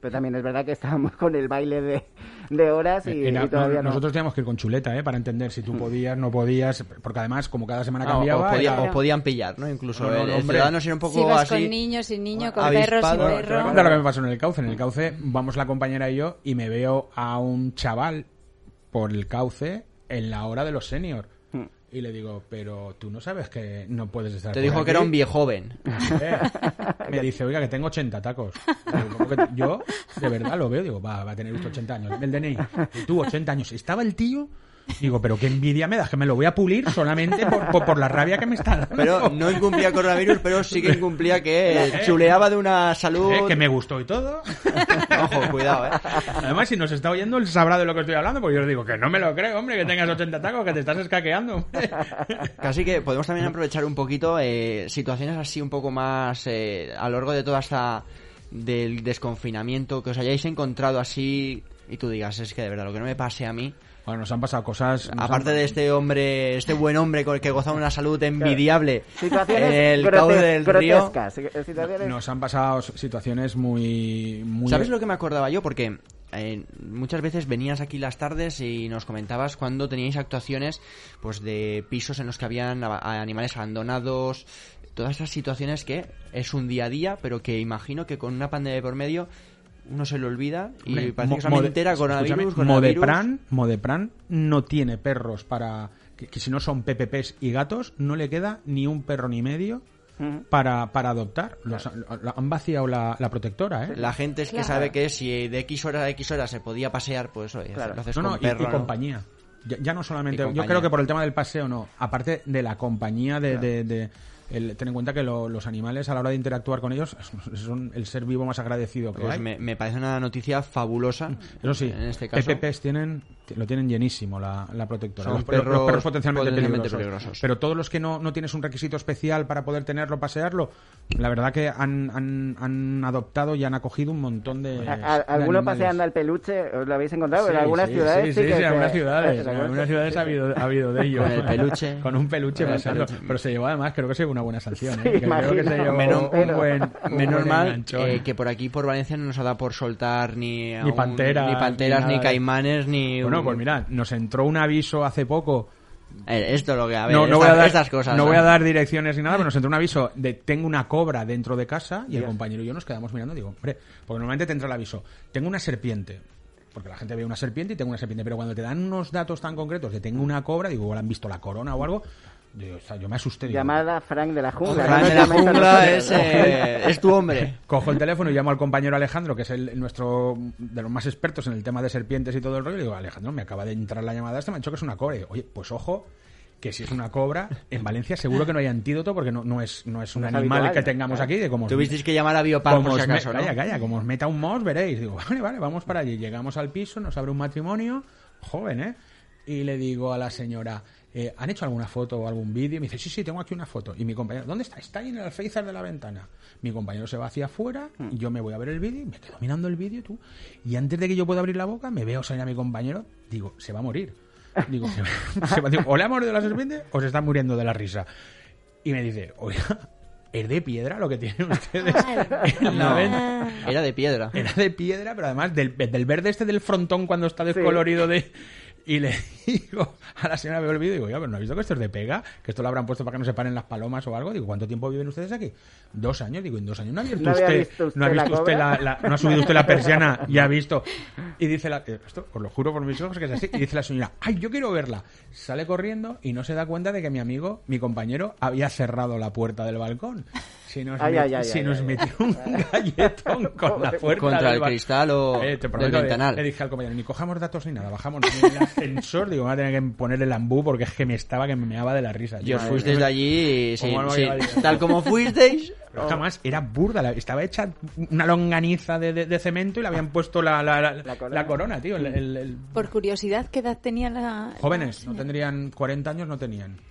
pero también es verdad que estábamos con el baile de, de horas y, Era, y todavía no, no. Nosotros teníamos que ir con chuleta, ¿eh? Para entender si tú podías, no podías, porque además, como cada semana Ah, cambiaba... os, podía- era- os podían pillar, ¿no? Incluso No, no, el, no, el hombre. ciudadano era un poco Si vas así... con niños, sin niños, con avispado. perros, sin Te voy a Te voy a perros. contar lo que me pasó en el Cauce. En el Cauce vamos la compañera y yo y me veo a un chaval por el Cauce en la hora de los seniors. Hmm. Y le digo, pero tú no sabes que no puedes estar Te por dijo aquí? que era un viejoven. Eh, me dice, oiga, que tengo ochenta tacos. Digo, ¿cómo que te- yo, de verdad, lo veo. Digo, va, va a tener usted ochenta años. El D N I. Y tú, ochenta años. Estaba el tío... Digo, pero qué envidia me das, que me lo voy a pulir solamente por, por, por la rabia que me está dando. Pero no incumplía coronavirus, pero sí que incumplía que eh, chuleaba de una salud... Eh, que me gustó y todo. Ojo, cuidado, ¿eh? Además, si nos está oyendo, él sabrá de lo que estoy hablando, porque yo le digo que no me lo creo, hombre, que tengas ochenta tacos, que te estás escaqueando. Hombre. Casi que podemos también aprovechar un poquito eh, situaciones así un poco más eh, a lo largo de toda esta del desconfinamiento, que os hayáis encontrado así y tú digas, es que de verdad lo que no me pase a mí. Bueno, nos han pasado cosas... nos Aparte han- de este hombre, este buen hombre con el que gozaba una salud envidiable Situaciones en el grote- cauce del río. grotescas, eh, situaciones- Nos han pasado situaciones muy... muy... ¿Sabes lo que me acordaba yo? Porque eh, muchas veces venías aquí las tardes y nos comentabas cuando teníais actuaciones pues de pisos en los que habían a- a animales abandonados, todas estas situaciones que es un día a día, pero que imagino que con una pandemia por medio uno se lo olvida y Hombre, parece Mo- que solamente Mode- era escúchame, coronavirus, coronavirus. Modepran, Modepran no tiene perros para... Que, que si no son P P Ps y gatos, no le queda ni un perro ni medio Ujú. para, para adoptar. Los, lo- han vaciado la, la protectora, ¿eh? La gente es que Claro. sabe que si de X horas a X horas se podía pasear, pues oye, Claro. lo haces No, con no, y- perro, y, ¿no? compañía. Ya, ya no solamente... Y Yo compañía. creo que por el tema del paseo no. Aparte de la compañía de... de- de- el- ten en cuenta que lo- los animales a la hora de interactuar con ellos son el ser vivo más agradecido que Pues hay. me, me parece una noticia fabulosa. Eso sí, en este caso. P P Ps tienen, lo tienen llenísimo la, la protectora. Son los, perros los perros potencialmente, potencialmente peligrosos. peligrosos. Pero todos los que no, no tienes un requisito especial para poder tenerlo, pasearlo, la verdad que han, han, han adoptado y han acogido un montón de. A- a- de ¿Alguno animales. paseando al peluche os lo habéis encontrado? Sí, en algunas sí, ciudades sí, sí, que sí, se- en algunas ciudades, en en algunas ciudades ha habido, ha habido de ello. Con el peluche. Con un peluche Con el paseando. peluche. Pero se llevó además, creo que se llevó una buena sanción. Sí, ¿eh? Que creo que imagino. se llevó Menos- un buen, un Menos buen mal enganchón. eh, que por aquí, por Valencia, no nos ha dado por soltar ni, a Ni un- panteras, ni, panteras, ni ni, nada de- caimanes, ni... Bueno, un- pues mira, nos entró un aviso hace poco. Eh, esto es lo que... A ver, No, no estas, voy a dar, estas cosas. no voy a dar direcciones ni nada, pero nos entró un aviso de tengo una cobra dentro de casa y el Ya. compañero y yo nos quedamos mirando. Digo, hombre, porque normalmente te entra el aviso, tengo una serpiente. Porque la gente ve una serpiente y tengo una serpiente, pero cuando te dan unos datos tan concretos de tengo una cobra, digo, igual han visto la corona o algo, digo, o sea, yo me asusté. Digo, Llamada Frank de la jungla. Fran ¿no? de la Nos llamáis a jungla nosotros. es, eh, es tu hombre. Cojo el teléfono y llamo al compañero Alejandro, que es el nuestro de los más expertos en el tema de serpientes y todo el rollo, y digo, Alejandro, me acaba de entrar la llamada esta, me ha dicho que es una cobra. Y digo, oye, pues ojo, que si es una cobra, en Valencia seguro que no hay antídoto porque no, no es no es un No es animal habitual, que tengamos ¿eh? aquí. De como os- Tuvisteis que llamar a Biopar como por si os me- acaso, ¿no? Calla, calla, como os meta un mos, veréis. Digo, vale, vale, vamos para allí. Llegamos al piso, nos abre un matrimonio, joven, ¿eh? Y le digo a la señora, eh, ¿han hecho alguna foto o algún vídeo? Y me dice, sí, sí, tengo aquí una foto. Y mi compañero, ¿dónde está? Está ahí en el alféizar de la ventana. Mi compañero se va hacia afuera, y yo me voy a ver el vídeo, y me quedo mirando el vídeo, tú. Y antes de que yo pueda abrir la boca, me veo salir a mi compañero, digo, se va a morir. Digo, se va- se va- digo, o le ha mordido la serpiente o se está muriendo de la risa. Y me dice, oiga, ¿es de piedra lo que tienen ustedes en la No, venta? era de piedra. Era de piedra, pero además del, del verde este del frontón cuando está descolorido de... Y le digo a la señora, veo el vídeo y digo, ya, pero ¿no has visto que esto es de pega? Que esto lo habrán puesto para que no se paren las palomas o algo. Digo, ¿cuánto tiempo viven ustedes aquí? Dos años. Digo, en dos años no ha abierto ¿No había usted, visto usted no ha la visto usted cobra? la, la- no ha subido usted la persiana y ha visto. Y dice la, eh, esto os lo juro por mis ojos que es así. Y dice la señora, ay, yo quiero verla. Sale corriendo y no se da cuenta de que mi amigo, mi compañero, había cerrado la puerta del balcón. Si nos, Ay, met- ay, ay, si ay, nos ay. metió un galletón con la puerta Contra del el ba- cristal o Eh, te del prometo, le- ventanal. Le dije al compañero, ni cojamos datos ni nada, bajamos en el ascensor, digo, me voy a tener que poner el ambú porque es que me estaba que me meaba de la risa. Y os Madre fuisteis mía. de allí sin- ¿Cómo no sin- iba a ir? tal como fuisteis. Pero jamás, era burda, la- estaba hecha una longaniza de, de- de cemento y le habían puesto la, la, la, La corona. la corona, tío. el- el- el- Por curiosidad, ¿qué edad tenía la...? Jóvenes, no tendrían cuarenta años, no tenían.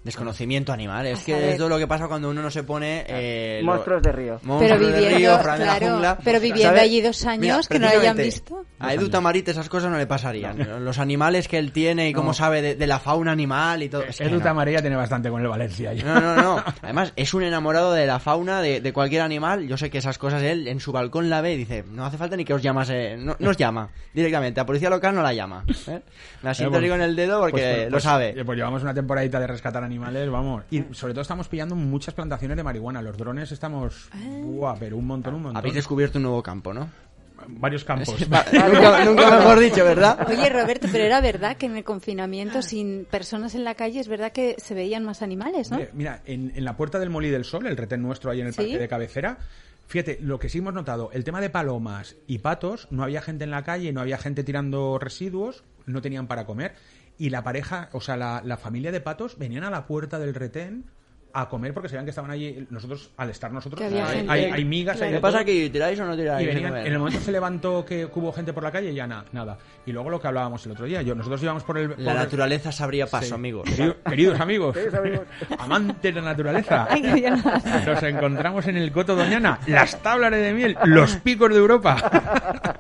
Desconocimiento animal, es que esto es lo que pasa cuando uno no se pone... Eh, monstruos lo, de río. Pero viviendo, de río, claro, de la jungla, pero viviendo ¿sabes? allí dos años, Mira, que no lo hayan visto. A Edu Tamarit esas cosas no le pasarían. Los animales que él tiene y cómo no. sabe de, de la fauna animal y todo. Es Edu no. Tamarit tiene bastante con el Valencia. No, no, no. Además, es un enamorado de la fauna, de, de cualquier animal. Yo sé que esas cosas él en su balcón la ve y dice, no hace falta ni que os llamase, no, no os llama directamente. A policía local no la llama. ¿eh? Me asiento eh, bueno, en el dedo porque pues, pues, lo sabe. Pues, pues llevamos una temporadita de rescatar animales, vamos. Y sobre todo estamos pillando muchas plantaciones de marihuana. Los drones estamos... Buah, pero un montón, un montón. Habéis descubierto un nuevo campo, ¿no? Varios campos. nunca, nunca mejor dicho, ¿verdad? Oye, Roberto, pero era verdad que en el confinamiento, sin personas en la calle, es verdad que se veían más animales, ¿no? Eh, mira, en, en la puerta del Molí del Sol, el retén nuestro ahí en el ¿Sí? parque de cabecera, fíjate, lo que sí hemos notado, el tema de palomas y patos, no había gente en la calle, no había gente tirando residuos, no tenían para comer. Y la pareja, o sea, la, la familia de patos venían a la puerta del retén a comer porque sabían que estaban allí. Nosotros, al estar nosotros, hay, hay, hay migas. Claro. ¿Qué pasa aquí? ¿Tiráis o no tiráis? Y venían, en el momento se levantó que hubo gente por la calle y ya na, nada. Y luego lo que hablábamos el otro día, yo nosotros íbamos por el... Por la el... naturaleza se abría paso, sí. amigos. Querido, queridos amigos, amantes de la naturaleza, nos encontramos en el Coto Doñana, las tablas de miel, los picos de Europa.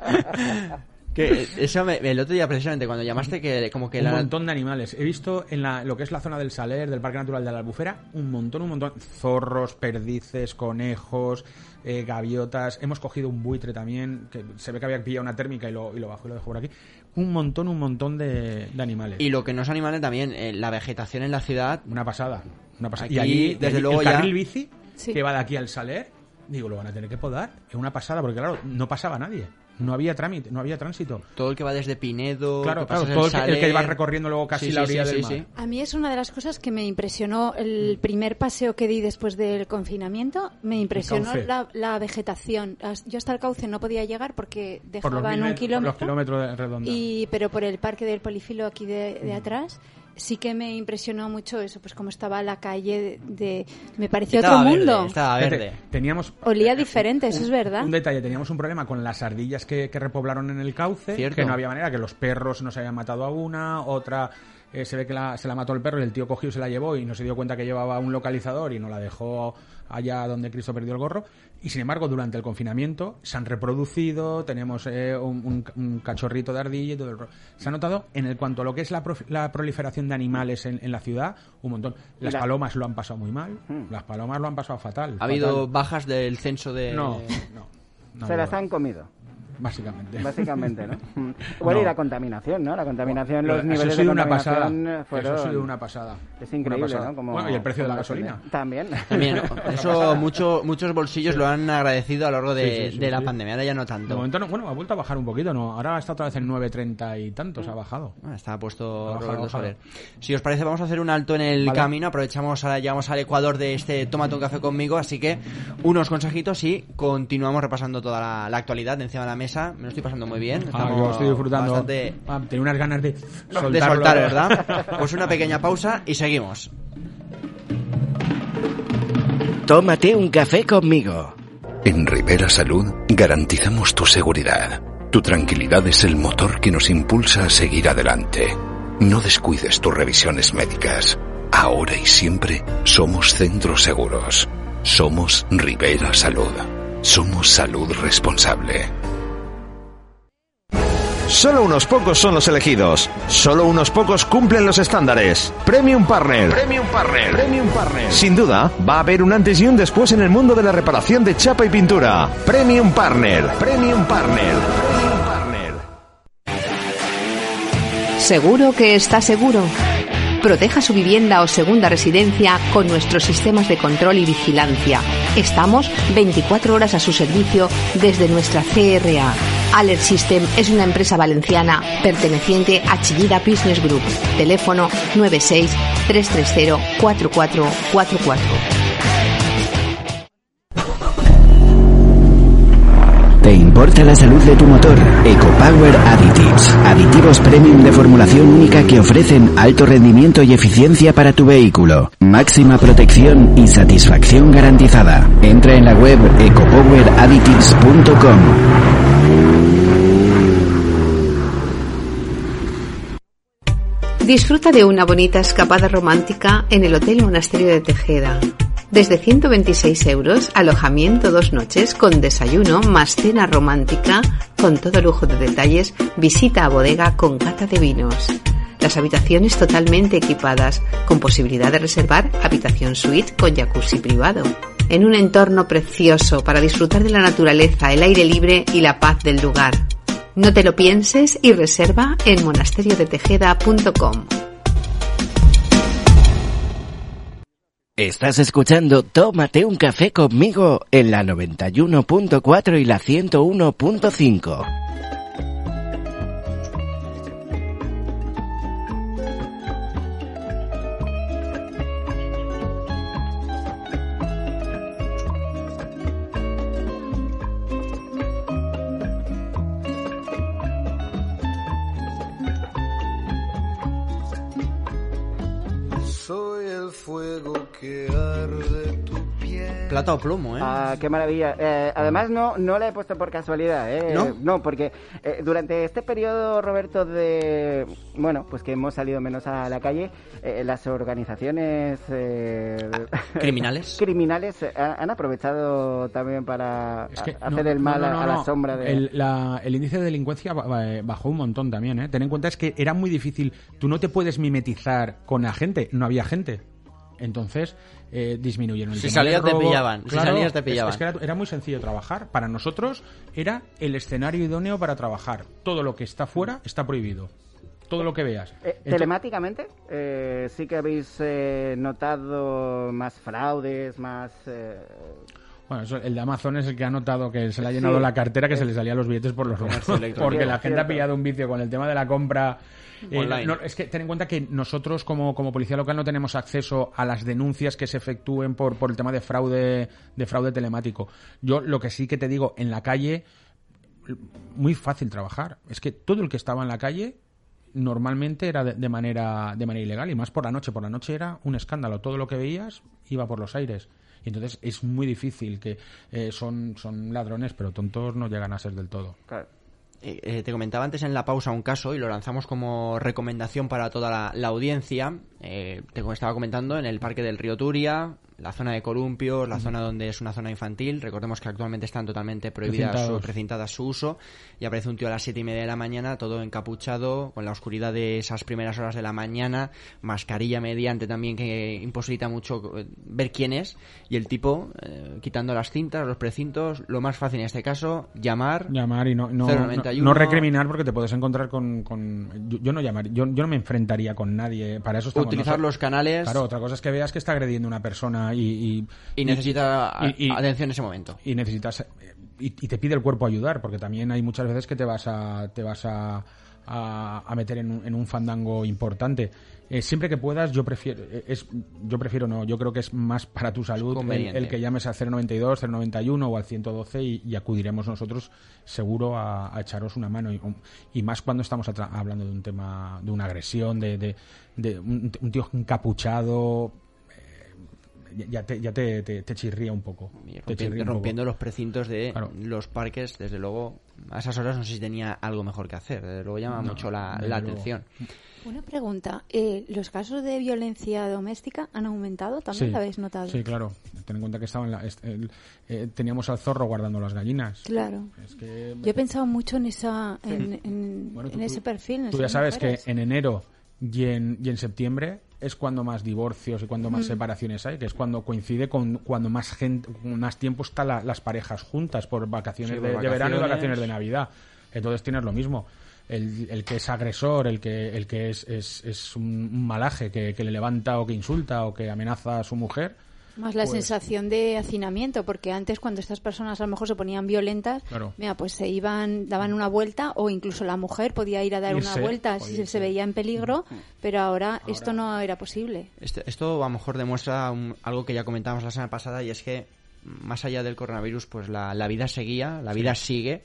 Que eso me, el otro día precisamente cuando llamaste que como que un la... montón de animales. He visto en la, lo que es la zona del Saler, del Parque Natural de la Albufera, un montón, un montón. Zorros, perdices, conejos, eh, gaviotas. Hemos cogido un buitre también, que se ve que había pillado una térmica y lo, y lo bajó y lo dejó por aquí. Un montón, un montón de, de animales. Y lo que no es animales también, eh, la vegetación en la ciudad. Una pasada. Una pasada. Aquí, y allí, desde el, luego el ya... carril bici sí. que va de aquí al Saler, digo, lo van a tener que podar. Es una pasada, porque claro, no pasaba nadie. No había trámite, no había tránsito. Todo el que va desde Pinedo, claro, claro, todo el que, el que va recorriendo luego casi sí, la orilla sí, sí, del sí, mar. Sí. A mí es una de las cosas que me impresionó el primer paseo que di después del confinamiento. Me impresionó la, la vegetación. Yo hasta el Cauce no podía llegar porque dejaban un kilómetro. Los kilómetros de redonda. Y, pero por el Parque del Polifilo aquí de, de atrás... Sí que me impresionó mucho eso, pues cómo estaba la calle de... de me pareció estaba otro verde, mundo. Estaba verde. Teníamos... Olía diferente, eso es verdad. Un detalle, teníamos un problema con las ardillas que, que repoblaron en el Cauce, ¿Cierto? Que no había manera, que los perros nos habían matado a una, otra... Eh, se ve que la, se la mató el perro y el tío cogió y se la llevó y no se dio cuenta que llevaba un localizador y no la dejó allá donde Cristo perdió el gorro. Y sin embargo, durante el confinamiento se han reproducido, tenemos eh, un, un, un cachorrito de ardilla y todo el ro- Se ha notado en el cuanto a lo que es la, prof, la proliferación de animales en, en la ciudad, un montón. Las la... palomas lo han pasado muy mal, hmm. las palomas lo han pasado fatal. ¿Ha fatal. habido bajas del censo de...? No, no. no se no, las no. han comido. Básicamente. Básicamente, ¿no? Bueno, no. Y la contaminación, ¿no? La contaminación, bueno, los niveles de contaminación una fueron... Eso ha sido una pasada. Es increíble, pasada. ¿no? Como... Bueno, y el precio de la gasolina. También. También, ¿no? Eso mucho, muchos bolsillos sí. lo han agradecido a lo largo de, sí, sí, sí, de la sí. pandemia, ahora ya no tanto. De momento, no, bueno, ha vuelto a bajar un poquito, ¿no? Ahora está otra vez en nueve treinta y tantos, ha bajado. Ah, está puesto ha bajado, Roberto Soler. Si os parece, vamos a hacer un alto en el vale. camino, aprovechamos, ahora llegamos al Ecuador de este Tómate un café conmigo, así que unos consejitos y continuamos repasando toda la, la actualidad de encima de la mesa. Me lo estoy pasando muy bien. Ah, yo estoy disfrutando. Bastante... Ah, tenía unas ganas de soltarlo. De soltar, ¿verdad? Pues una pequeña pausa y seguimos. Tómate un café conmigo. En Rivera Salud garantizamos tu seguridad. Tu tranquilidad es el motor que nos impulsa a seguir adelante. No descuides tus revisiones médicas. Ahora y siempre somos centros seguros. Somos Rivera Salud. Somos salud responsable. Solo unos pocos son los elegidos. Solo unos pocos cumplen los estándares. Premium Partner. Premium Partner. Premium Partner. Sin duda, va a haber un antes y un después en el mundo de la reparación de chapa y pintura. Premium Partner. Premium Partner. Premium Partner. Seguro que está seguro. Proteja su vivienda o segunda residencia con nuestros sistemas de control y vigilancia. Estamos veinticuatro horas a su servicio desde nuestra C R A. Alert System es una empresa valenciana perteneciente a Chillida Business Group. Teléfono nueve seis tres tres cero cuatro cuatro cuatro cuatro. ¿Te importa la salud de tu motor? EcoPower Additives. Aditivos premium de formulación única que ofrecen alto rendimiento y eficiencia para tu vehículo. Máxima protección y satisfacción garantizada. Entra en la web ecopower additives punto com. Disfruta de una bonita escapada romántica en el Hotel Monasterio de Tejeda. Desde ciento veintiséis euros, alojamiento dos noches con desayuno más cena romántica con todo lujo de detalles, visita a bodega con cata de vinos. Las habitaciones totalmente equipadas, con posibilidad de reservar habitación suite con jacuzzi privado. En un entorno precioso para disfrutar de la naturaleza, el aire libre y la paz del lugar. No te lo pienses y reserva en monasterio de tejeda punto com. Estás escuchando Tómate un café conmigo en la noventa y uno punto cuatro y la ciento uno punto cinco. Plata o plomo, ¿eh? Ah, qué maravilla. Eh, además, no no la he puesto por casualidad, ¿eh? ¿No? No, porque eh, durante este periodo, Roberto, de... Bueno, pues que hemos salido menos a la calle, eh, las organizaciones... Eh, ah, ¿Criminales? criminales eh, han aprovechado también para es que, hacer no, el mal no, no, no, a, a la no. sombra de... El, la, el índice de delincuencia bajó un montón también, ¿eh? Ten en cuenta es que era muy difícil. Tú no te puedes mimetizar con la gente. No había gente. Entonces eh, disminuyeron el si tema salías del robo. te pillaban Claro, si salías te pillaban es, es que era, era muy sencillo trabajar. Para nosotros era el escenario idóneo para trabajar. Todo lo que está fuera está prohibido. Todo lo que veas. Eh, Entonces, telemáticamente eh, sí que habéis eh, notado más fraudes, más... Eh... Bueno, eso, el de Amazon es el que ha notado que se le ha llenado sí, la cartera, que es... se le salían los billetes por los ojos. Porque cierto, la gente cierto. ha pillado un vicio con el tema de la compra. Eh, no, no, es que ten en cuenta que nosotros como, como policía local no tenemos acceso a las denuncias que se efectúen por, por el tema de fraude, de fraude telemático. Yo lo que sí que te digo, en la calle, muy fácil trabajar. Es que todo el que estaba en la calle normalmente era de, de manera de manera ilegal, y más por la noche. Por la noche era un escándalo. Todo lo que veías iba por los aires. Y entonces es muy difícil que eh, son, son ladrones, pero tontos no llegan a ser del todo. Claro. Eh, eh, te comentaba antes en la pausa un caso y lo lanzamos como recomendación para toda la, la audiencia. Eh, te estaba comentando en el Parque del Río Turia, la zona de columpios, la uh-huh. zona donde es una zona infantil. Recordemos que actualmente están totalmente prohibidas su, precintadas su uso, y aparece un tío a las siete y media de la mañana, todo encapuchado, con la oscuridad de esas primeras horas de la mañana, mascarilla mediante también, que imposibilita mucho ver quién es, y el tipo eh, quitando las cintas, los precintos. Lo más fácil en este caso, llamar llamar y no no, cero noventa y uno. no, no recriminar, porque te puedes encontrar con, con yo, yo no llamar yo, yo no me enfrentaría con nadie. Para eso estamos utilizar nosotros. Los canales. Claro, otra cosa es que veas que está agrediendo a una persona y y, y necesita y, y, atención en ese momento, y necesitas y, y te pide el cuerpo ayudar, porque también hay muchas veces que te vas a te vas a a, a meter en un, en un fandango importante. Eh, siempre que puedas, yo prefiero es yo prefiero no yo creo que es más para tu salud el, el que llames al cero noventa y dos, cero noventa y uno o al ciento doce, y, y acudiremos nosotros seguro a, a echaros una mano, y, y más cuando estamos atra- hablando de un tema, de una agresión, de, de, de un, un tío encapuchado. Ya te, ya te, te, te chirría un poco. Y rompi- te chirría un rompiendo poco. los precintos de claro. los parques, desde luego, a esas horas no sé si tenía algo mejor que hacer. Desde luego llama no, mucho la, la atención. Una pregunta, eh, ¿los casos de violencia doméstica han aumentado? ¿También sí, lo habéis notado? Sí, claro. Ten en cuenta que estaba en la, el, eh, teníamos al zorro guardando las gallinas. Claro. Es que, yo he pensado mucho en esa en, en, bueno, tú, en ese perfil. En tú ya sabes mujeres. que en enero y en, y en septiembre es cuando más divorcios y cuando más mm. separaciones hay, que es cuando coincide con cuando más gente, más tiempo están la, las parejas juntas por vacaciones, sí, por de, vacaciones de verano y vacaciones de Navidad. Entonces tienes lo mismo. El, el que es agresor, el que el que es, es, es un malaje que, que le levanta o que insulta o que amenaza a su mujer. Más la pues, sensación de hacinamiento, porque antes cuando estas personas a lo mejor se ponían violentas, claro. mira, pues se iban, daban una vuelta, o incluso la mujer podía ir a dar irse, una vuelta si se, se veía en peligro, pero ahora, ahora esto no era posible. Esto, esto a lo mejor demuestra un, algo que ya comentábamos la semana pasada, y es que más allá del coronavirus, pues la, la vida seguía, la vida sí. sigue.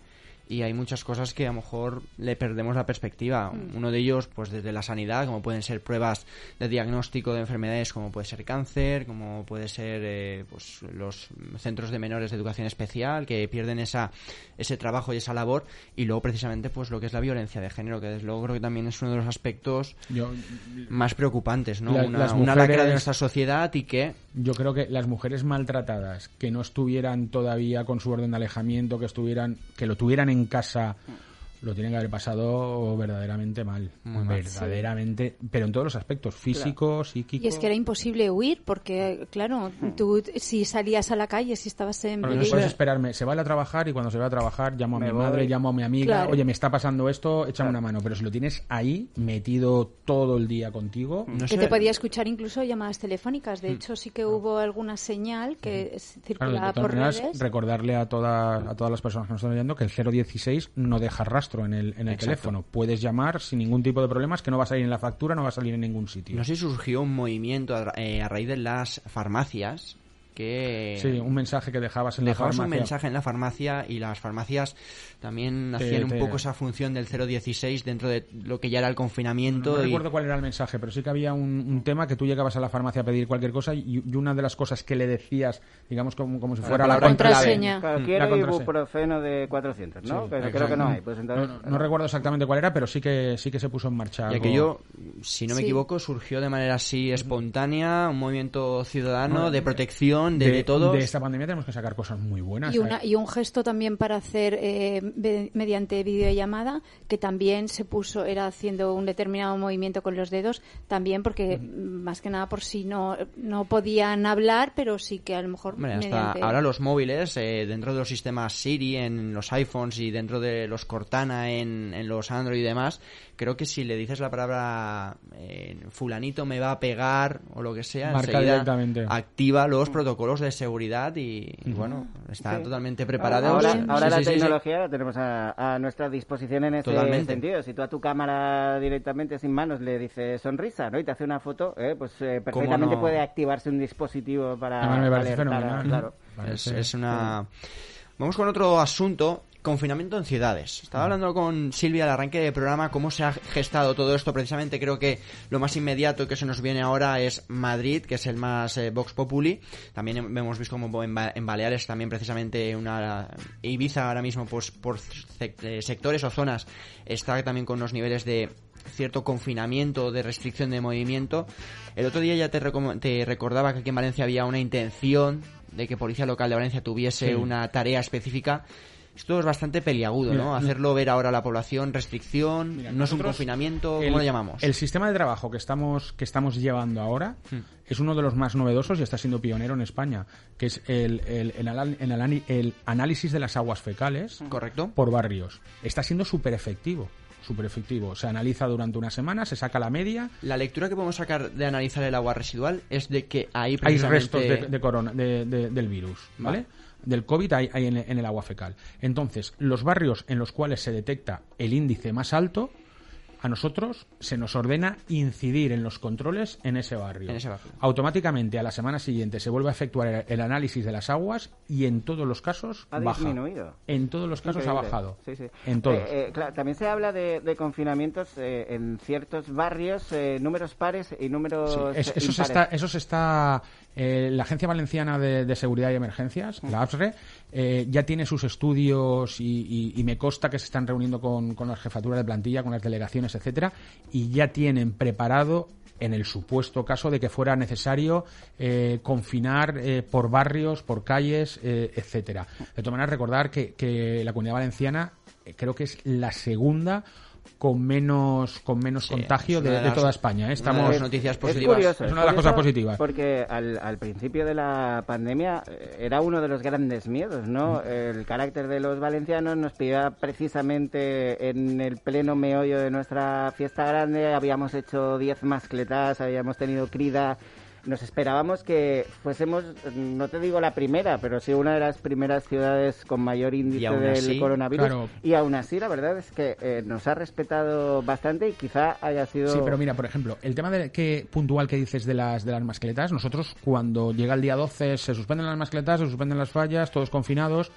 y hay muchas cosas que a lo mejor le perdemos la perspectiva. Mm. Uno de ellos, pues desde la sanidad, como pueden ser pruebas de diagnóstico de enfermedades como puede ser cáncer, como puede ser eh, pues los centros de menores de educación especial, que pierden esa ese trabajo y esa labor, y luego precisamente pues lo que es la violencia de género, que desde luego creo que también es uno de los aspectos Yo, más preocupantes, ¿no? La, una, mujeres, una lacra de nuestra sociedad y que... Yo creo que las mujeres maltratadas, que no estuvieran todavía con su orden de alejamiento, que estuvieran que lo tuvieran en casa, lo tienen que haber pasado verdaderamente mal. Muy mal. Verdaderamente, sí. Pero en todos los aspectos, físico, claro. Psíquico. Y es que era imposible huir, porque, claro, tú si salías a la calle, si estabas en peligro... No puedes esperarme, se va a trabajar y cuando se va a trabajar llamo a me mi voy. madre, llamo a mi amiga, claro. Oye, me está pasando esto, échame claro. una mano. Pero si lo tienes ahí, metido todo el día contigo... No que sé. Te podía escuchar incluso llamadas telefónicas. De mm. hecho, sí que hubo alguna señal que mm. circulaba claro, por redes. Recordarle a, toda, a todas las personas que nos están oyendo que el cero dieciséis no deja rastro en el, en el teléfono. Puedes llamar sin ningún tipo de problemas, que no va a salir en la factura, no va a salir en ningún sitio. No sé si surgió un movimiento a, eh, a raíz de las farmacias que... Sí, un mensaje que dejabas en la farmacia. un mensaje en la farmacia y las farmacias también te, hacían un te... poco esa función del cero dieciséis dentro de lo que ya era el confinamiento. No, no y... recuerdo cuál era el mensaje, pero sí que había un, un tema que tú llegabas a la farmacia a pedir cualquier cosa y, y una de las cosas que le decías, digamos como, como si fuera la, la contraseña. Claro, quiero ibuprofeno de cuatrocientos, ¿no? Sí, que creo que no hay. Pues entonces... no, no, no recuerdo exactamente cuál era, pero sí que sí que se puso en marcha. Y algo... aquello, si no me sí. equivoco, surgió de manera así espontánea, un movimiento ciudadano no, de protección de, de, de todos. De esta pandemia tenemos que sacar cosas muy buenas. Y, una, y un gesto también para hacer eh, be, mediante videollamada, que también se puso, era haciendo un determinado movimiento con los dedos, también porque mm. más que nada por si no no podían hablar, pero sí que a lo mejor... Bueno, hasta mediante... ahora los móviles, eh, dentro de los sistemas Siri, en los iPhones y dentro de los Cortana en, en los Android y demás, creo que si le dices la palabra eh, fulanito me va a pegar o lo que sea, marca directamente, activa los protocolos de seguridad y, y bueno, está sí. totalmente preparado. Ahora, sí, ahora sí, la sí, tecnología sí. la tenemos a, a nuestra disposición en ese totalmente. sentido. Si tú a tu cámara directamente sin manos le dices sonrisa, ¿no? Y te hace una foto, eh, pues eh, perfectamente no? puede activarse un dispositivo para no, me parece alertar. Fenomenal, claro. Es, es una... Vamos con otro asunto. Confinamiento en ciudades. Estaba hablando con Silvia al arranque del programa cómo se ha gestado todo esto. Precisamente creo que lo más inmediato que se nos viene ahora es Madrid, que es el más eh, Vox Populi. También hemos visto como en, ba- en Baleares también precisamente una Ibiza ahora mismo pues por se- sectores o zonas está también con unos niveles de cierto confinamiento, de restricción de movimiento. El otro día ya te, recom- te recordaba que aquí en Valencia había una intención de que Policía Local de Valencia tuviese sí. una tarea específica. Esto es bastante peliagudo, mira, ¿no? Hacerlo ver ahora a la población, restricción, mira, no es un confinamiento, ¿cómo el, lo llamamos? El sistema de trabajo que estamos que estamos llevando ahora hmm. es uno de los más novedosos y está siendo pionero en España, que es el, el, el, el, el análisis de las aguas fecales ¿correcto? Por barrios. Está siendo súper efectivo. Súper efectivo. Se analiza durante una semana, se saca la media. La lectura que podemos sacar de analizar el agua residual es de que hay precisamente... Hay restos de, de corona, de, de, del virus, ¿vale? vale. Del COVID hay, hay en, en el agua fecal. Entonces, los barrios en los cuales se detecta el índice más alto, a nosotros se nos ordena incidir en los controles en ese barrio. En ese barrio. Automáticamente, a la semana siguiente, se vuelve a efectuar el, el análisis de las aguas y en todos los casos ha baja. disminuido. En todos los casos Increíble. ha bajado. Sí, sí. En todos. Eh, eh, claro, también se habla de, de confinamientos eh, en ciertos barrios, eh, números pares y números sí, es, eso, impares. Se está, eso se está... Eh, la Agencia Valenciana de, de Seguridad y Emergencias, la A F S R E, eh, ya tiene sus estudios y, y, y me consta que se están reuniendo con, con las jefaturas de plantilla, con las delegaciones, etcétera, y ya tienen preparado, en el supuesto caso de que fuera necesario, eh, confinar eh, por barrios, por calles, eh, etcétera. De todas maneras, recordar que, que la Comunidad Valenciana eh, creo que es la segunda con menos con menos sí, contagio de, de, las, de toda España. ¿eh? Estamos, una de las noticias positivas. Es, curioso, es una es de las cosas positivas. Porque al, al principio de la pandemia era uno de los grandes miedos, ¿no? Mm. El carácter de los valencianos nos pillaba precisamente en el pleno meollo de nuestra fiesta grande. Habíamos hecho diez mascletas, habíamos tenido crida. Nos esperábamos que fuésemos, no te digo la primera, pero sí una de las primeras ciudades con mayor índice del así, coronavirus. Claro. Y aún así, la verdad es que eh, nos ha respetado bastante y quizá haya sido... Sí, pero mira, por ejemplo, el tema de que puntual que dices de las de las mascletas, nosotros cuando llega el día doce se suspenden las mascletas, se suspenden las fallas, todos confinados.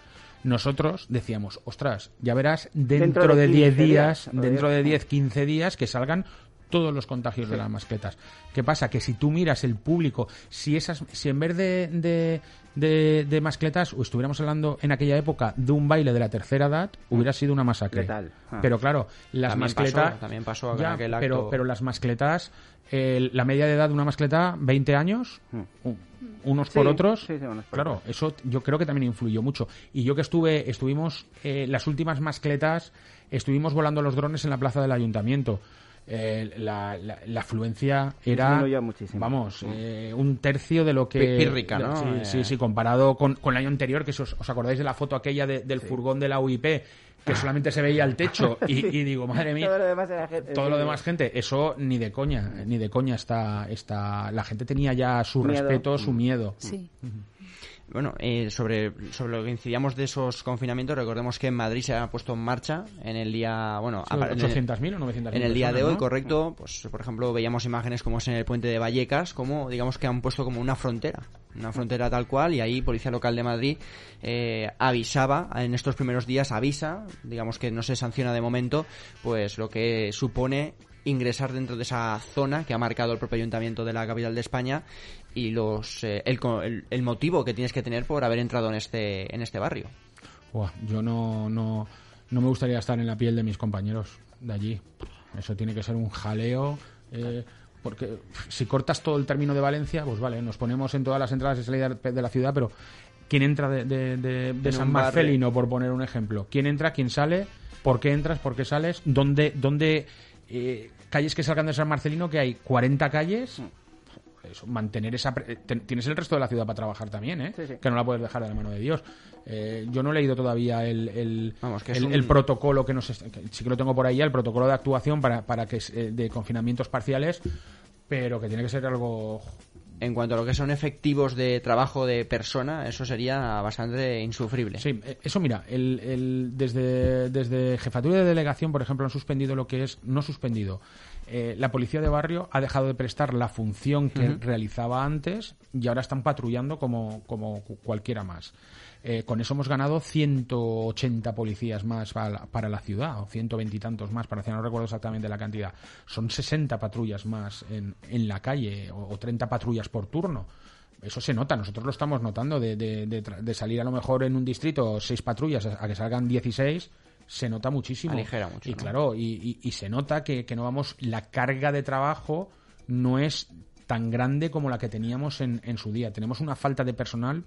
nosotros decíamos, ostras, ya verás dentro, dentro de diez días, días dentro de diez, quince días que salgan todos los contagios sí. de las mascletas. ¿Qué pasa? Que si tú miras el público, si esas, si en vez de, de, de, de mascletas, o estuviéramos hablando en aquella época de un baile de la tercera edad, hubiera sido una masacre. Ah. Pero claro, las también mascletas... Pasó, también pasó ya, aquel acto. Pero, pero las mascletas, eh, la media de edad de una mascleta, veinte años, mm. unos sí, por otros. Sí, sí, unos por claro, otros. Eso yo creo que también influyó mucho. Y yo que estuve, estuvimos, eh, las últimas mascletas, estuvimos volando los drones en la plaza del ayuntamiento. Eh, la, la, la afluencia era, vamos, eh, un tercio de lo que... Pírrica, ¿no? Sí, eh... sí, sí, comparado con, con el año anterior, que os, os acordáis de la foto aquella de, del sí. furgón de la U I P, que solamente se veía el techo, y, sí. y digo, madre mía, todo lo demás era gente, todo sí. lo demás gente, eso ni de coña, ni de coña está, está la gente tenía ya su miedo. respeto, su miedo. Sí. Uh-huh. Bueno, eh, sobre, sobre lo que incidíamos de esos confinamientos, recordemos que en Madrid se ha puesto en marcha en el día, bueno, sí, ochocientas mil o novecientas mil en el día personas, de hoy, ¿no? correcto, pues por ejemplo veíamos imágenes como es en el puente de Vallecas, como digamos que han puesto como una frontera, una frontera tal cual, y ahí Policía Local de Madrid eh, avisaba, en estos primeros días avisa, digamos que no se sanciona de momento, pues lo que supone ingresar dentro de esa zona que ha marcado el propio ayuntamiento de la capital de España y los eh, el, el, el motivo que tienes que tener por haber entrado en este en este barrio. Uah, yo no, no no me gustaría estar en la piel de mis compañeros de allí. Eso tiene que ser un jaleo, eh, porque si cortas todo el término de Valencia, pues vale, nos ponemos en todas las entradas y salidas de la ciudad, pero ¿quién entra de, de, de, de San Marcelino, por poner un ejemplo? ¿Quién entra, quién sale? ¿Por qué entras, por qué sales? ¿Dónde, dónde eh, calles que salgan de San Marcelino, que hay cuarenta calles? Eso, mantener esa... Tienes el resto de la ciudad para trabajar también, ¿eh? Sí, sí. Que no la puedes dejar de la mano de Dios. Eh, yo no he leído todavía el, el, Vamos, que el, un... el protocolo que nos... Que sí que lo tengo por ahí, el protocolo de actuación para, para que eh, de confinamientos parciales, pero que tiene que ser algo... En cuanto a lo que son efectivos de trabajo de persona, eso sería bastante insufrible. Sí, eso mira, el, el, desde, desde Jefatura de Delegación, por ejemplo, han suspendido lo que es... No suspendido... Eh, la policía de barrio ha dejado de prestar la función que uh-huh. realizaba antes y ahora están patrullando como, como cualquiera más. Eh, con eso hemos ganado ciento ochenta policías más para la, para la ciudad, o ciento veinte y tantos más, para no recuerdo exactamente la cantidad. Son sesenta patrullas más en, en la calle, o, o treinta patrullas por turno. Eso se nota, nosotros lo estamos notando, de, de, de, de salir a lo mejor en un distrito seis patrullas a que salgan dieciséis. Se nota muchísimo. Aligera mucho. Y ¿no? claro, y, y, y se nota que, que no vamos, la carga de trabajo no es tan grande como la que teníamos en, en su día. Tenemos una falta de personal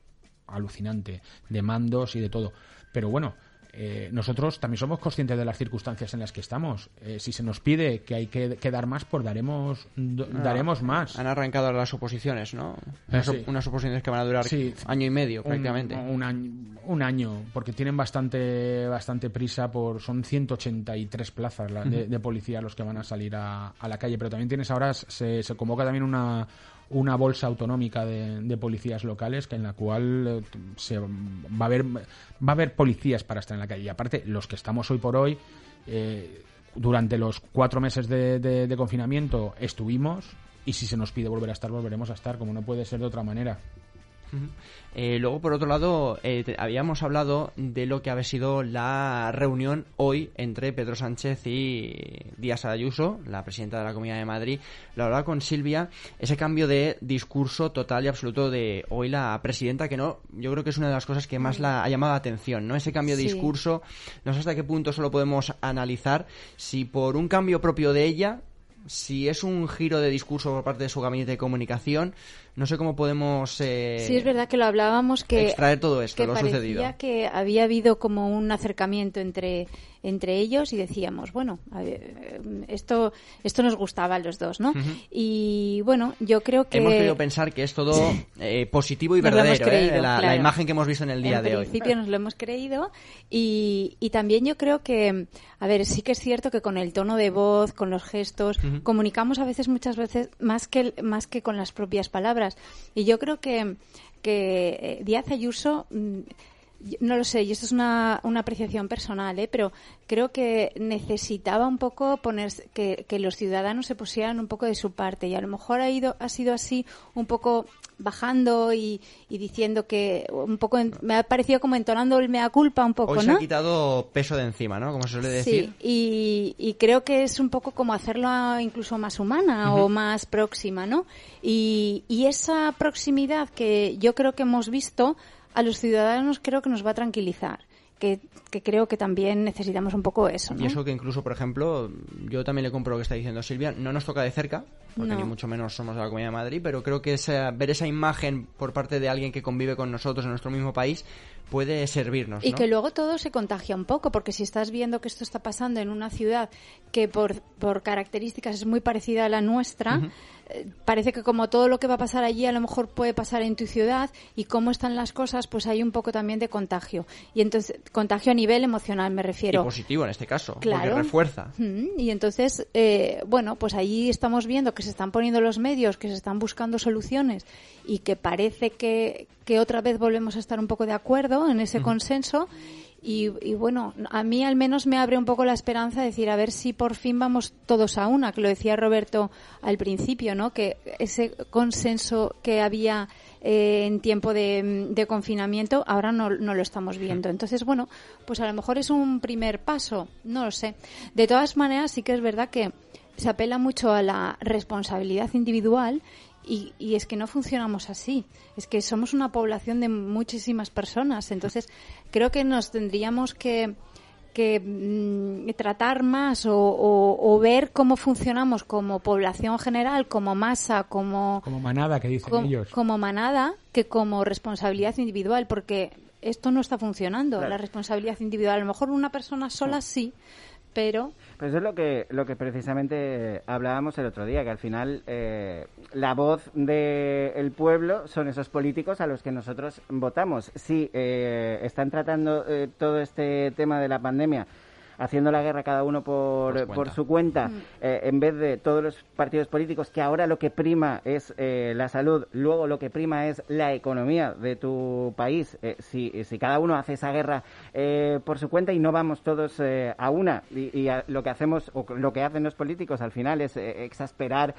alucinante, de mandos y de todo. Pero bueno, eh, nosotros también somos conscientes de las circunstancias en las que estamos. Eh, si se nos pide que hay que, que dar más, pues daremos do, no, daremos más. Han arrancado las oposiciones, ¿no? Eh, unas, sí. unas oposiciones que van a durar sí. año y medio, prácticamente. Un, un, año, un año, porque tienen bastante bastante prisa. Por son ciento ochenta y tres plazas la, de, de policía los que van a salir a, a la calle. Pero también tienes ahora, se, se convoca también una una bolsa autonómica de, de policías locales, que en la cual eh, se va a haber va a haber policías para estar en la calle. Y aparte, los que estamos hoy por hoy, eh, durante los cuatro meses de, de, de confinamiento estuvimos, y si se nos pide volver a estar, volveremos a estar, como no puede ser de otra manera. Uh-huh. Eh, luego, por otro lado, eh, te, habíamos hablado de lo que había sido la reunión hoy entre Pedro Sánchez y Díaz Ayuso, la presidenta de la Comunidad de Madrid. Lo hablaba con Silvia, ese cambio de discurso total y absoluto de hoy la presidenta, que no, yo creo que es una de las cosas que más la ha llamado la atención, ¿no? Ese cambio de sí. discurso, no sé hasta qué punto solo podemos analizar si por un cambio propio de ella, si es un giro de discurso por parte de su gabinete de comunicación. No sé cómo podemos eh, sí, es verdad que lo hablábamos, que extraer todo esto, que lo parecía sucedido. Que había habido como un acercamiento entre entre ellos y decíamos, bueno, a ver, esto esto nos gustaba a los dos, ¿no? Uh-huh. Y bueno, yo creo que hemos querido pensar que es todo eh, positivo y verdadero, creído, eh, la, claro. la imagen que hemos visto en el día en de hoy. En principio nos lo hemos creído y, y también yo creo que, a ver, sí que es cierto que con el tono de voz, con los gestos, uh-huh. comunicamos a veces, muchas veces, más que más que con las propias palabras. Y yo creo que, que Díaz Ayuso no lo sé, y esto es una, una apreciación personal, ¿eh? Pero creo que necesitaba un poco ponerse, que, que los ciudadanos se pusieran un poco de su parte, y a lo mejor ha ido ha sido así un poco bajando y, y diciendo que un poco en, me ha parecido como entonando el mea culpa un poco, Hoy ¿no? se ha quitado peso de encima, ¿no? Como se suele decir. Sí, y, y creo que es un poco como hacerlo incluso más humana uh-huh. o más próxima, ¿no? Y, y esa proximidad que yo creo que hemos visto a los ciudadanos creo que nos va a tranquilizar. Que, que creo que también necesitamos un poco eso, ¿no? Y eso que incluso, por ejemplo, yo también le compro lo que está diciendo Silvia, no nos toca de cerca, porque no. ni mucho menos somos de la Comunidad de Madrid, pero creo que esa, ver esa imagen por parte de alguien que convive con nosotros en nuestro mismo país puede servirnos, y ¿no? que luego todo se contagia un poco, porque si estás viendo que esto está pasando en una ciudad que por, por características es muy parecida a la nuestra, uh-huh. eh, parece que como todo lo que va a pasar allí a lo mejor puede pasar en tu ciudad, y cómo están las cosas, pues hay un poco también de contagio. Y entonces, contagio a nivel emocional me refiero. Y positivo en este caso, claro. porque refuerza. Uh-huh. Y entonces, eh, bueno, pues allí estamos viendo que se están poniendo los medios, que se están buscando soluciones, y que parece que, que otra vez volvemos a estar un poco de acuerdo en ese uh-huh. consenso. Y, y bueno, a mí al menos me abre un poco la esperanza de decir, a ver si por fin vamos todos a una, que lo decía Roberto al principio, ¿no? Que ese consenso que había eh, en tiempo de, de confinamiento, ahora no, no lo estamos viendo. Entonces, bueno, pues a lo mejor es un primer paso, no lo sé. De todas maneras, sí que es verdad que se apela mucho a la responsabilidad individual. Y, y es que no funcionamos así, es que somos una población de muchísimas personas, entonces creo que nos tendríamos que, que mmm, tratar más o, o, o ver cómo funcionamos como población general, como masa, como... Como manada, que dicen como, ellos. Como manada, que como responsabilidad individual, porque esto no está funcionando, claro. La responsabilidad individual. A lo mejor una persona sola sí, pero... Pues eso es lo que, lo que precisamente hablábamos el otro día, que al final eh, la voz del pueblo son esos políticos a los que nosotros votamos. Sí, eh, están tratando eh, todo este tema de la pandemia haciendo la guerra cada uno por, por, su, por su cuenta, mm. eh, en vez de todos los partidos políticos, que ahora lo que prima es eh, la salud, luego lo que prima es la economía de tu país. Eh, si, si cada uno hace esa guerra eh, por su cuenta y no vamos todos eh, a una, y, y a, lo que hacemos, o lo que hacen los políticos al final es eh, exasperar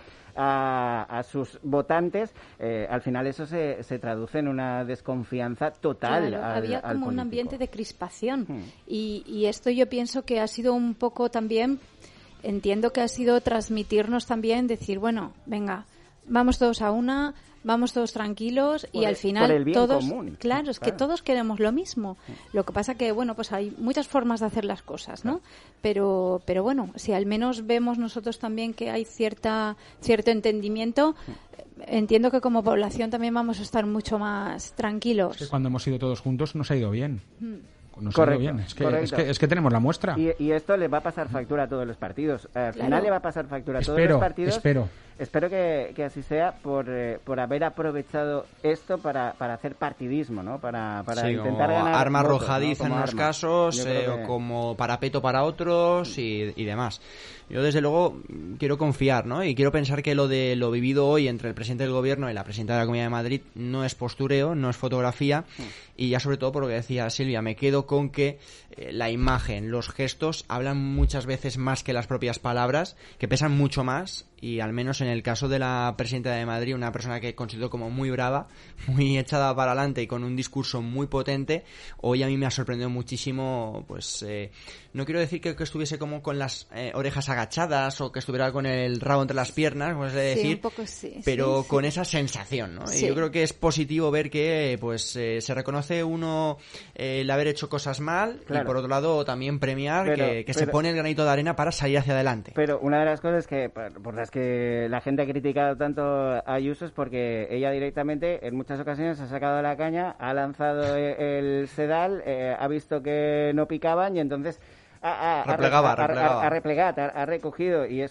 a, a sus votantes, eh, al final eso se, se traduce en una desconfianza total. Claro, al, había al como político. Un ambiente de crispación hmm. y, y esto yo pienso que ha sido un poco también, entiendo que ha sido transmitirnos también, decir, bueno, venga, vamos todos a una, vamos todos tranquilos por y el, al final todos, común. claro, es claro. que todos queremos lo mismo. Lo que pasa que, bueno, pues hay muchas formas de hacer las cosas, ¿no? Pero, pero bueno, si al menos vemos nosotros también que hay cierta, cierto entendimiento, entiendo que como población también vamos a estar mucho más tranquilos. Es que cuando hemos ido todos juntos nos ha ido bien. Mm. Nos correcto, ha ido bien. Es que, correcto. es, que, es que tenemos la muestra. Y, y esto le va a pasar factura a todos los partidos. Al claro. final le va a pasar factura a espero, todos los partidos. Espero. Espero que, que así sea por, eh, por haber aprovechado esto para, para hacer partidismo, ¿no? Para, para sí, intentar como ganar arma votos, arrojadiza, ¿no? en unos arma. casos eh, que... o como parapeto para otros y, y demás. Yo desde luego quiero confiar, ¿no? Y quiero pensar que lo de lo vivido hoy entre el presidente del gobierno y la presidenta de la Comunidad de Madrid no es postureo, no es fotografía, y ya sobre todo por lo que decía Silvia, me quedo con que eh, la imagen, los gestos hablan muchas veces más que las propias palabras, que pesan mucho más. Y al menos en el caso de la presidenta de Madrid, una persona que considero como muy brava, muy echada para adelante y con un discurso muy potente, hoy a mí me ha sorprendido muchísimo, pues eh, no quiero decir que, que estuviese como con las eh, orejas agachadas o que estuviera con el rabo entre las piernas, como se debe decir, sí, un poco sí, pero sí, con sí. esa sensación, ¿no? Sí. Y yo creo que es positivo ver que pues eh, se reconoce uno eh, el haber hecho cosas mal, claro. Y por otro lado también premiar pero, que, que pero, se pone el granito de arena para salir hacia adelante. Pero una de las cosas que por, por las que la gente ha criticado tanto a Ayuso es porque ella directamente en muchas ocasiones ha sacado la caña, ha lanzado el sedal, eh, ha visto que no picaban y entonces ha, ha, replegaba, ha, replegaba. ha, ha replegado, ha, ha recogido y eso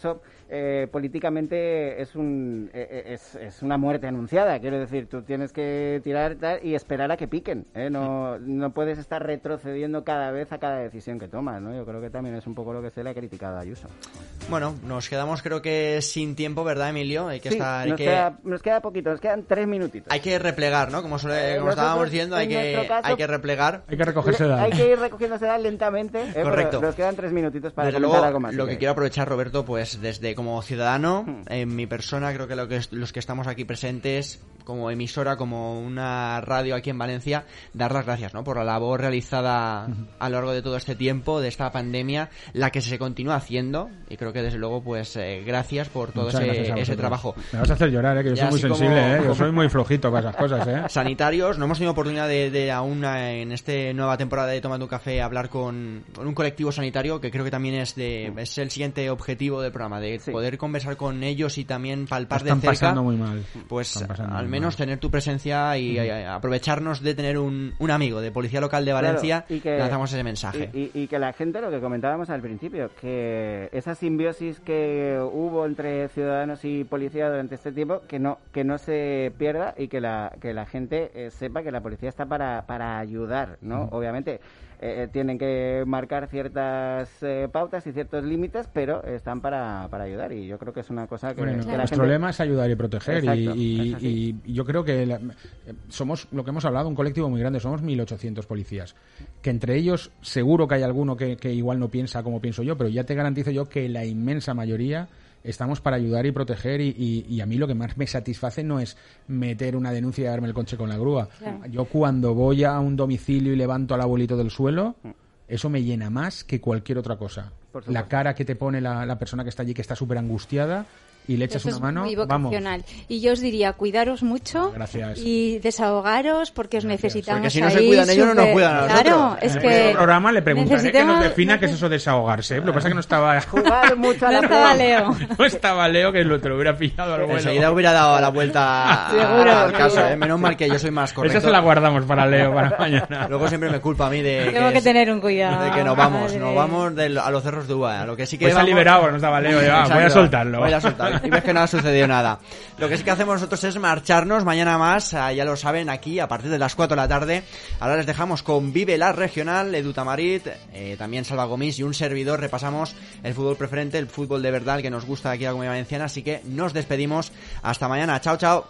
eh, políticamente es un es, es una muerte anunciada. Quiero decir, tú tienes que tirar tal, y esperar a que piquen, ¿eh? No, no puedes estar retrocediendo cada vez a cada decisión que tomas, ¿no? Yo creo que también es un poco lo que se le ha criticado a Ayuso. Bueno, nos quedamos creo que sin tiempo, ¿verdad, Emilio? Hay que sí, estar... Hay nos, que... Queda, nos queda poquito, nos quedan tres minutitos. Hay que replegar, ¿no? Como, suele, eh, como estábamos diciendo, hay que, caso, hay que replegar. Hay que recogerse edad. Hay que ir recogiéndose edad lentamente. ¿eh? Correcto. Pero nos quedan tres minutitos para Desde comentar luego, algo más. Lo si que queréis. quiero aprovechar, Roberto, pues desde como ciudadano, hmm. en mi persona, creo que, lo que es, los que estamos aquí presentes, como emisora, como una radio aquí en Valencia, dar las gracias, ¿no? Por la labor realizada a lo largo de todo este tiempo, de esta pandemia, la que se continúa haciendo, y creo que desde luego, pues, eh, gracias por todo Muchas ese, ese trabajo. Me vas a hacer llorar, ¿eh? Que yo Ya, soy muy sensible, como... ¿eh? Yo soy muy flojito para esas cosas, ¿eh? Sanitarios, no hemos tenido oportunidad de, de aún en esta nueva temporada de Tomando un Café hablar con, con un colectivo sanitario, que creo que también es de es el siguiente objetivo del programa, de sí. poder conversar con ellos y también palpar Están de cerca. Pasando muy mal. Pues al muy menos mal. tener tu presencia y uh-huh. aprovecharnos de tener un, un amigo de Policía Local de Valencia, claro, y que lanzamos ese mensaje. Y, y, y que la gente, lo que comentábamos al principio, que esa simbiosis que hubo entre ciudadanos y policía durante este tiempo, que no que no se pierda y que la que la gente eh, sepa que la policía está para, para ayudar, ¿no? Uh-huh. Obviamente eh, tienen que marcar ciertas eh, pautas y ciertos límites, pero están para, para ayudar, y yo creo que es una cosa que, bueno, que la nuestro gente... lema es ayudar y proteger. Exacto, y, y, y yo creo que la, somos, lo que hemos hablado, un colectivo muy grande, somos mil ochocientos policías, que entre ellos seguro que hay alguno que, que igual no piensa como pienso yo, pero ya te garantizo yo que la inmensa mayoría estamos para ayudar y proteger, y, y, y a mí lo que más me satisface no es meter una denuncia y darme el coche con la grúa. Claro. Yo cuando voy a un domicilio y levanto al abuelito del suelo, eso me llena más que cualquier otra cosa. La cara que te pone la, la persona que está allí, que está súper angustiada, y le echas Eso una mano, es muy vocacional. Vamos. Y yo os diría, cuidaros mucho. Gracias. Y desahogaros, porque os Gracias. necesitamos. Porque si no ahí se cuidan ellos, super... no nos cuidan a nosotros. Claro, es en que el programa le preguntaré necesitamos... que nos defina qué es eso de desahogarse, ¿eh? Lo que pasa es que no estaba... Jugar mucho a no la estaba Leo. No estaba Leo, que lo, te lo hubiera pillado al vuelo. Enseguida hubiera dado la vuelta Seguro, al caso, ¿eh? Menos mal que yo soy más correcto. Esa se la guardamos para Leo, para mañana. Luego siempre me culpa a mí de... Tengo que, que tener un cuidado. De que nos vamos, Madre. nos vamos de, a los cerros de Úbeda. Lo que sí que pues vamos... se ha liberado, no estaba Leo, ya, voy a soltarlo. Voy a soltarlo. Y ves que no ha sucedido nada. Lo que sí que hacemos nosotros es marcharnos mañana más, ya lo saben, aquí a partir de las cuatro de la tarde. Ahora les dejamos con Vive la Regional, Edu Tamarit, eh, también Salva Gomis y un servidor. Repasamos el fútbol preferente, el fútbol de verdad, el que nos gusta aquí a la Comunidad Valenciana. Así que nos despedimos. Hasta mañana. Chao, chao.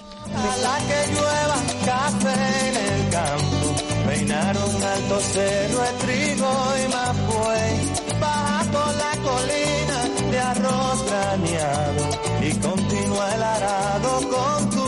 A la que llueva café en el campo, peinaron alto cerro, el trigo y mapuey, baja por la colina de arroz graneado y continúa el arado con tu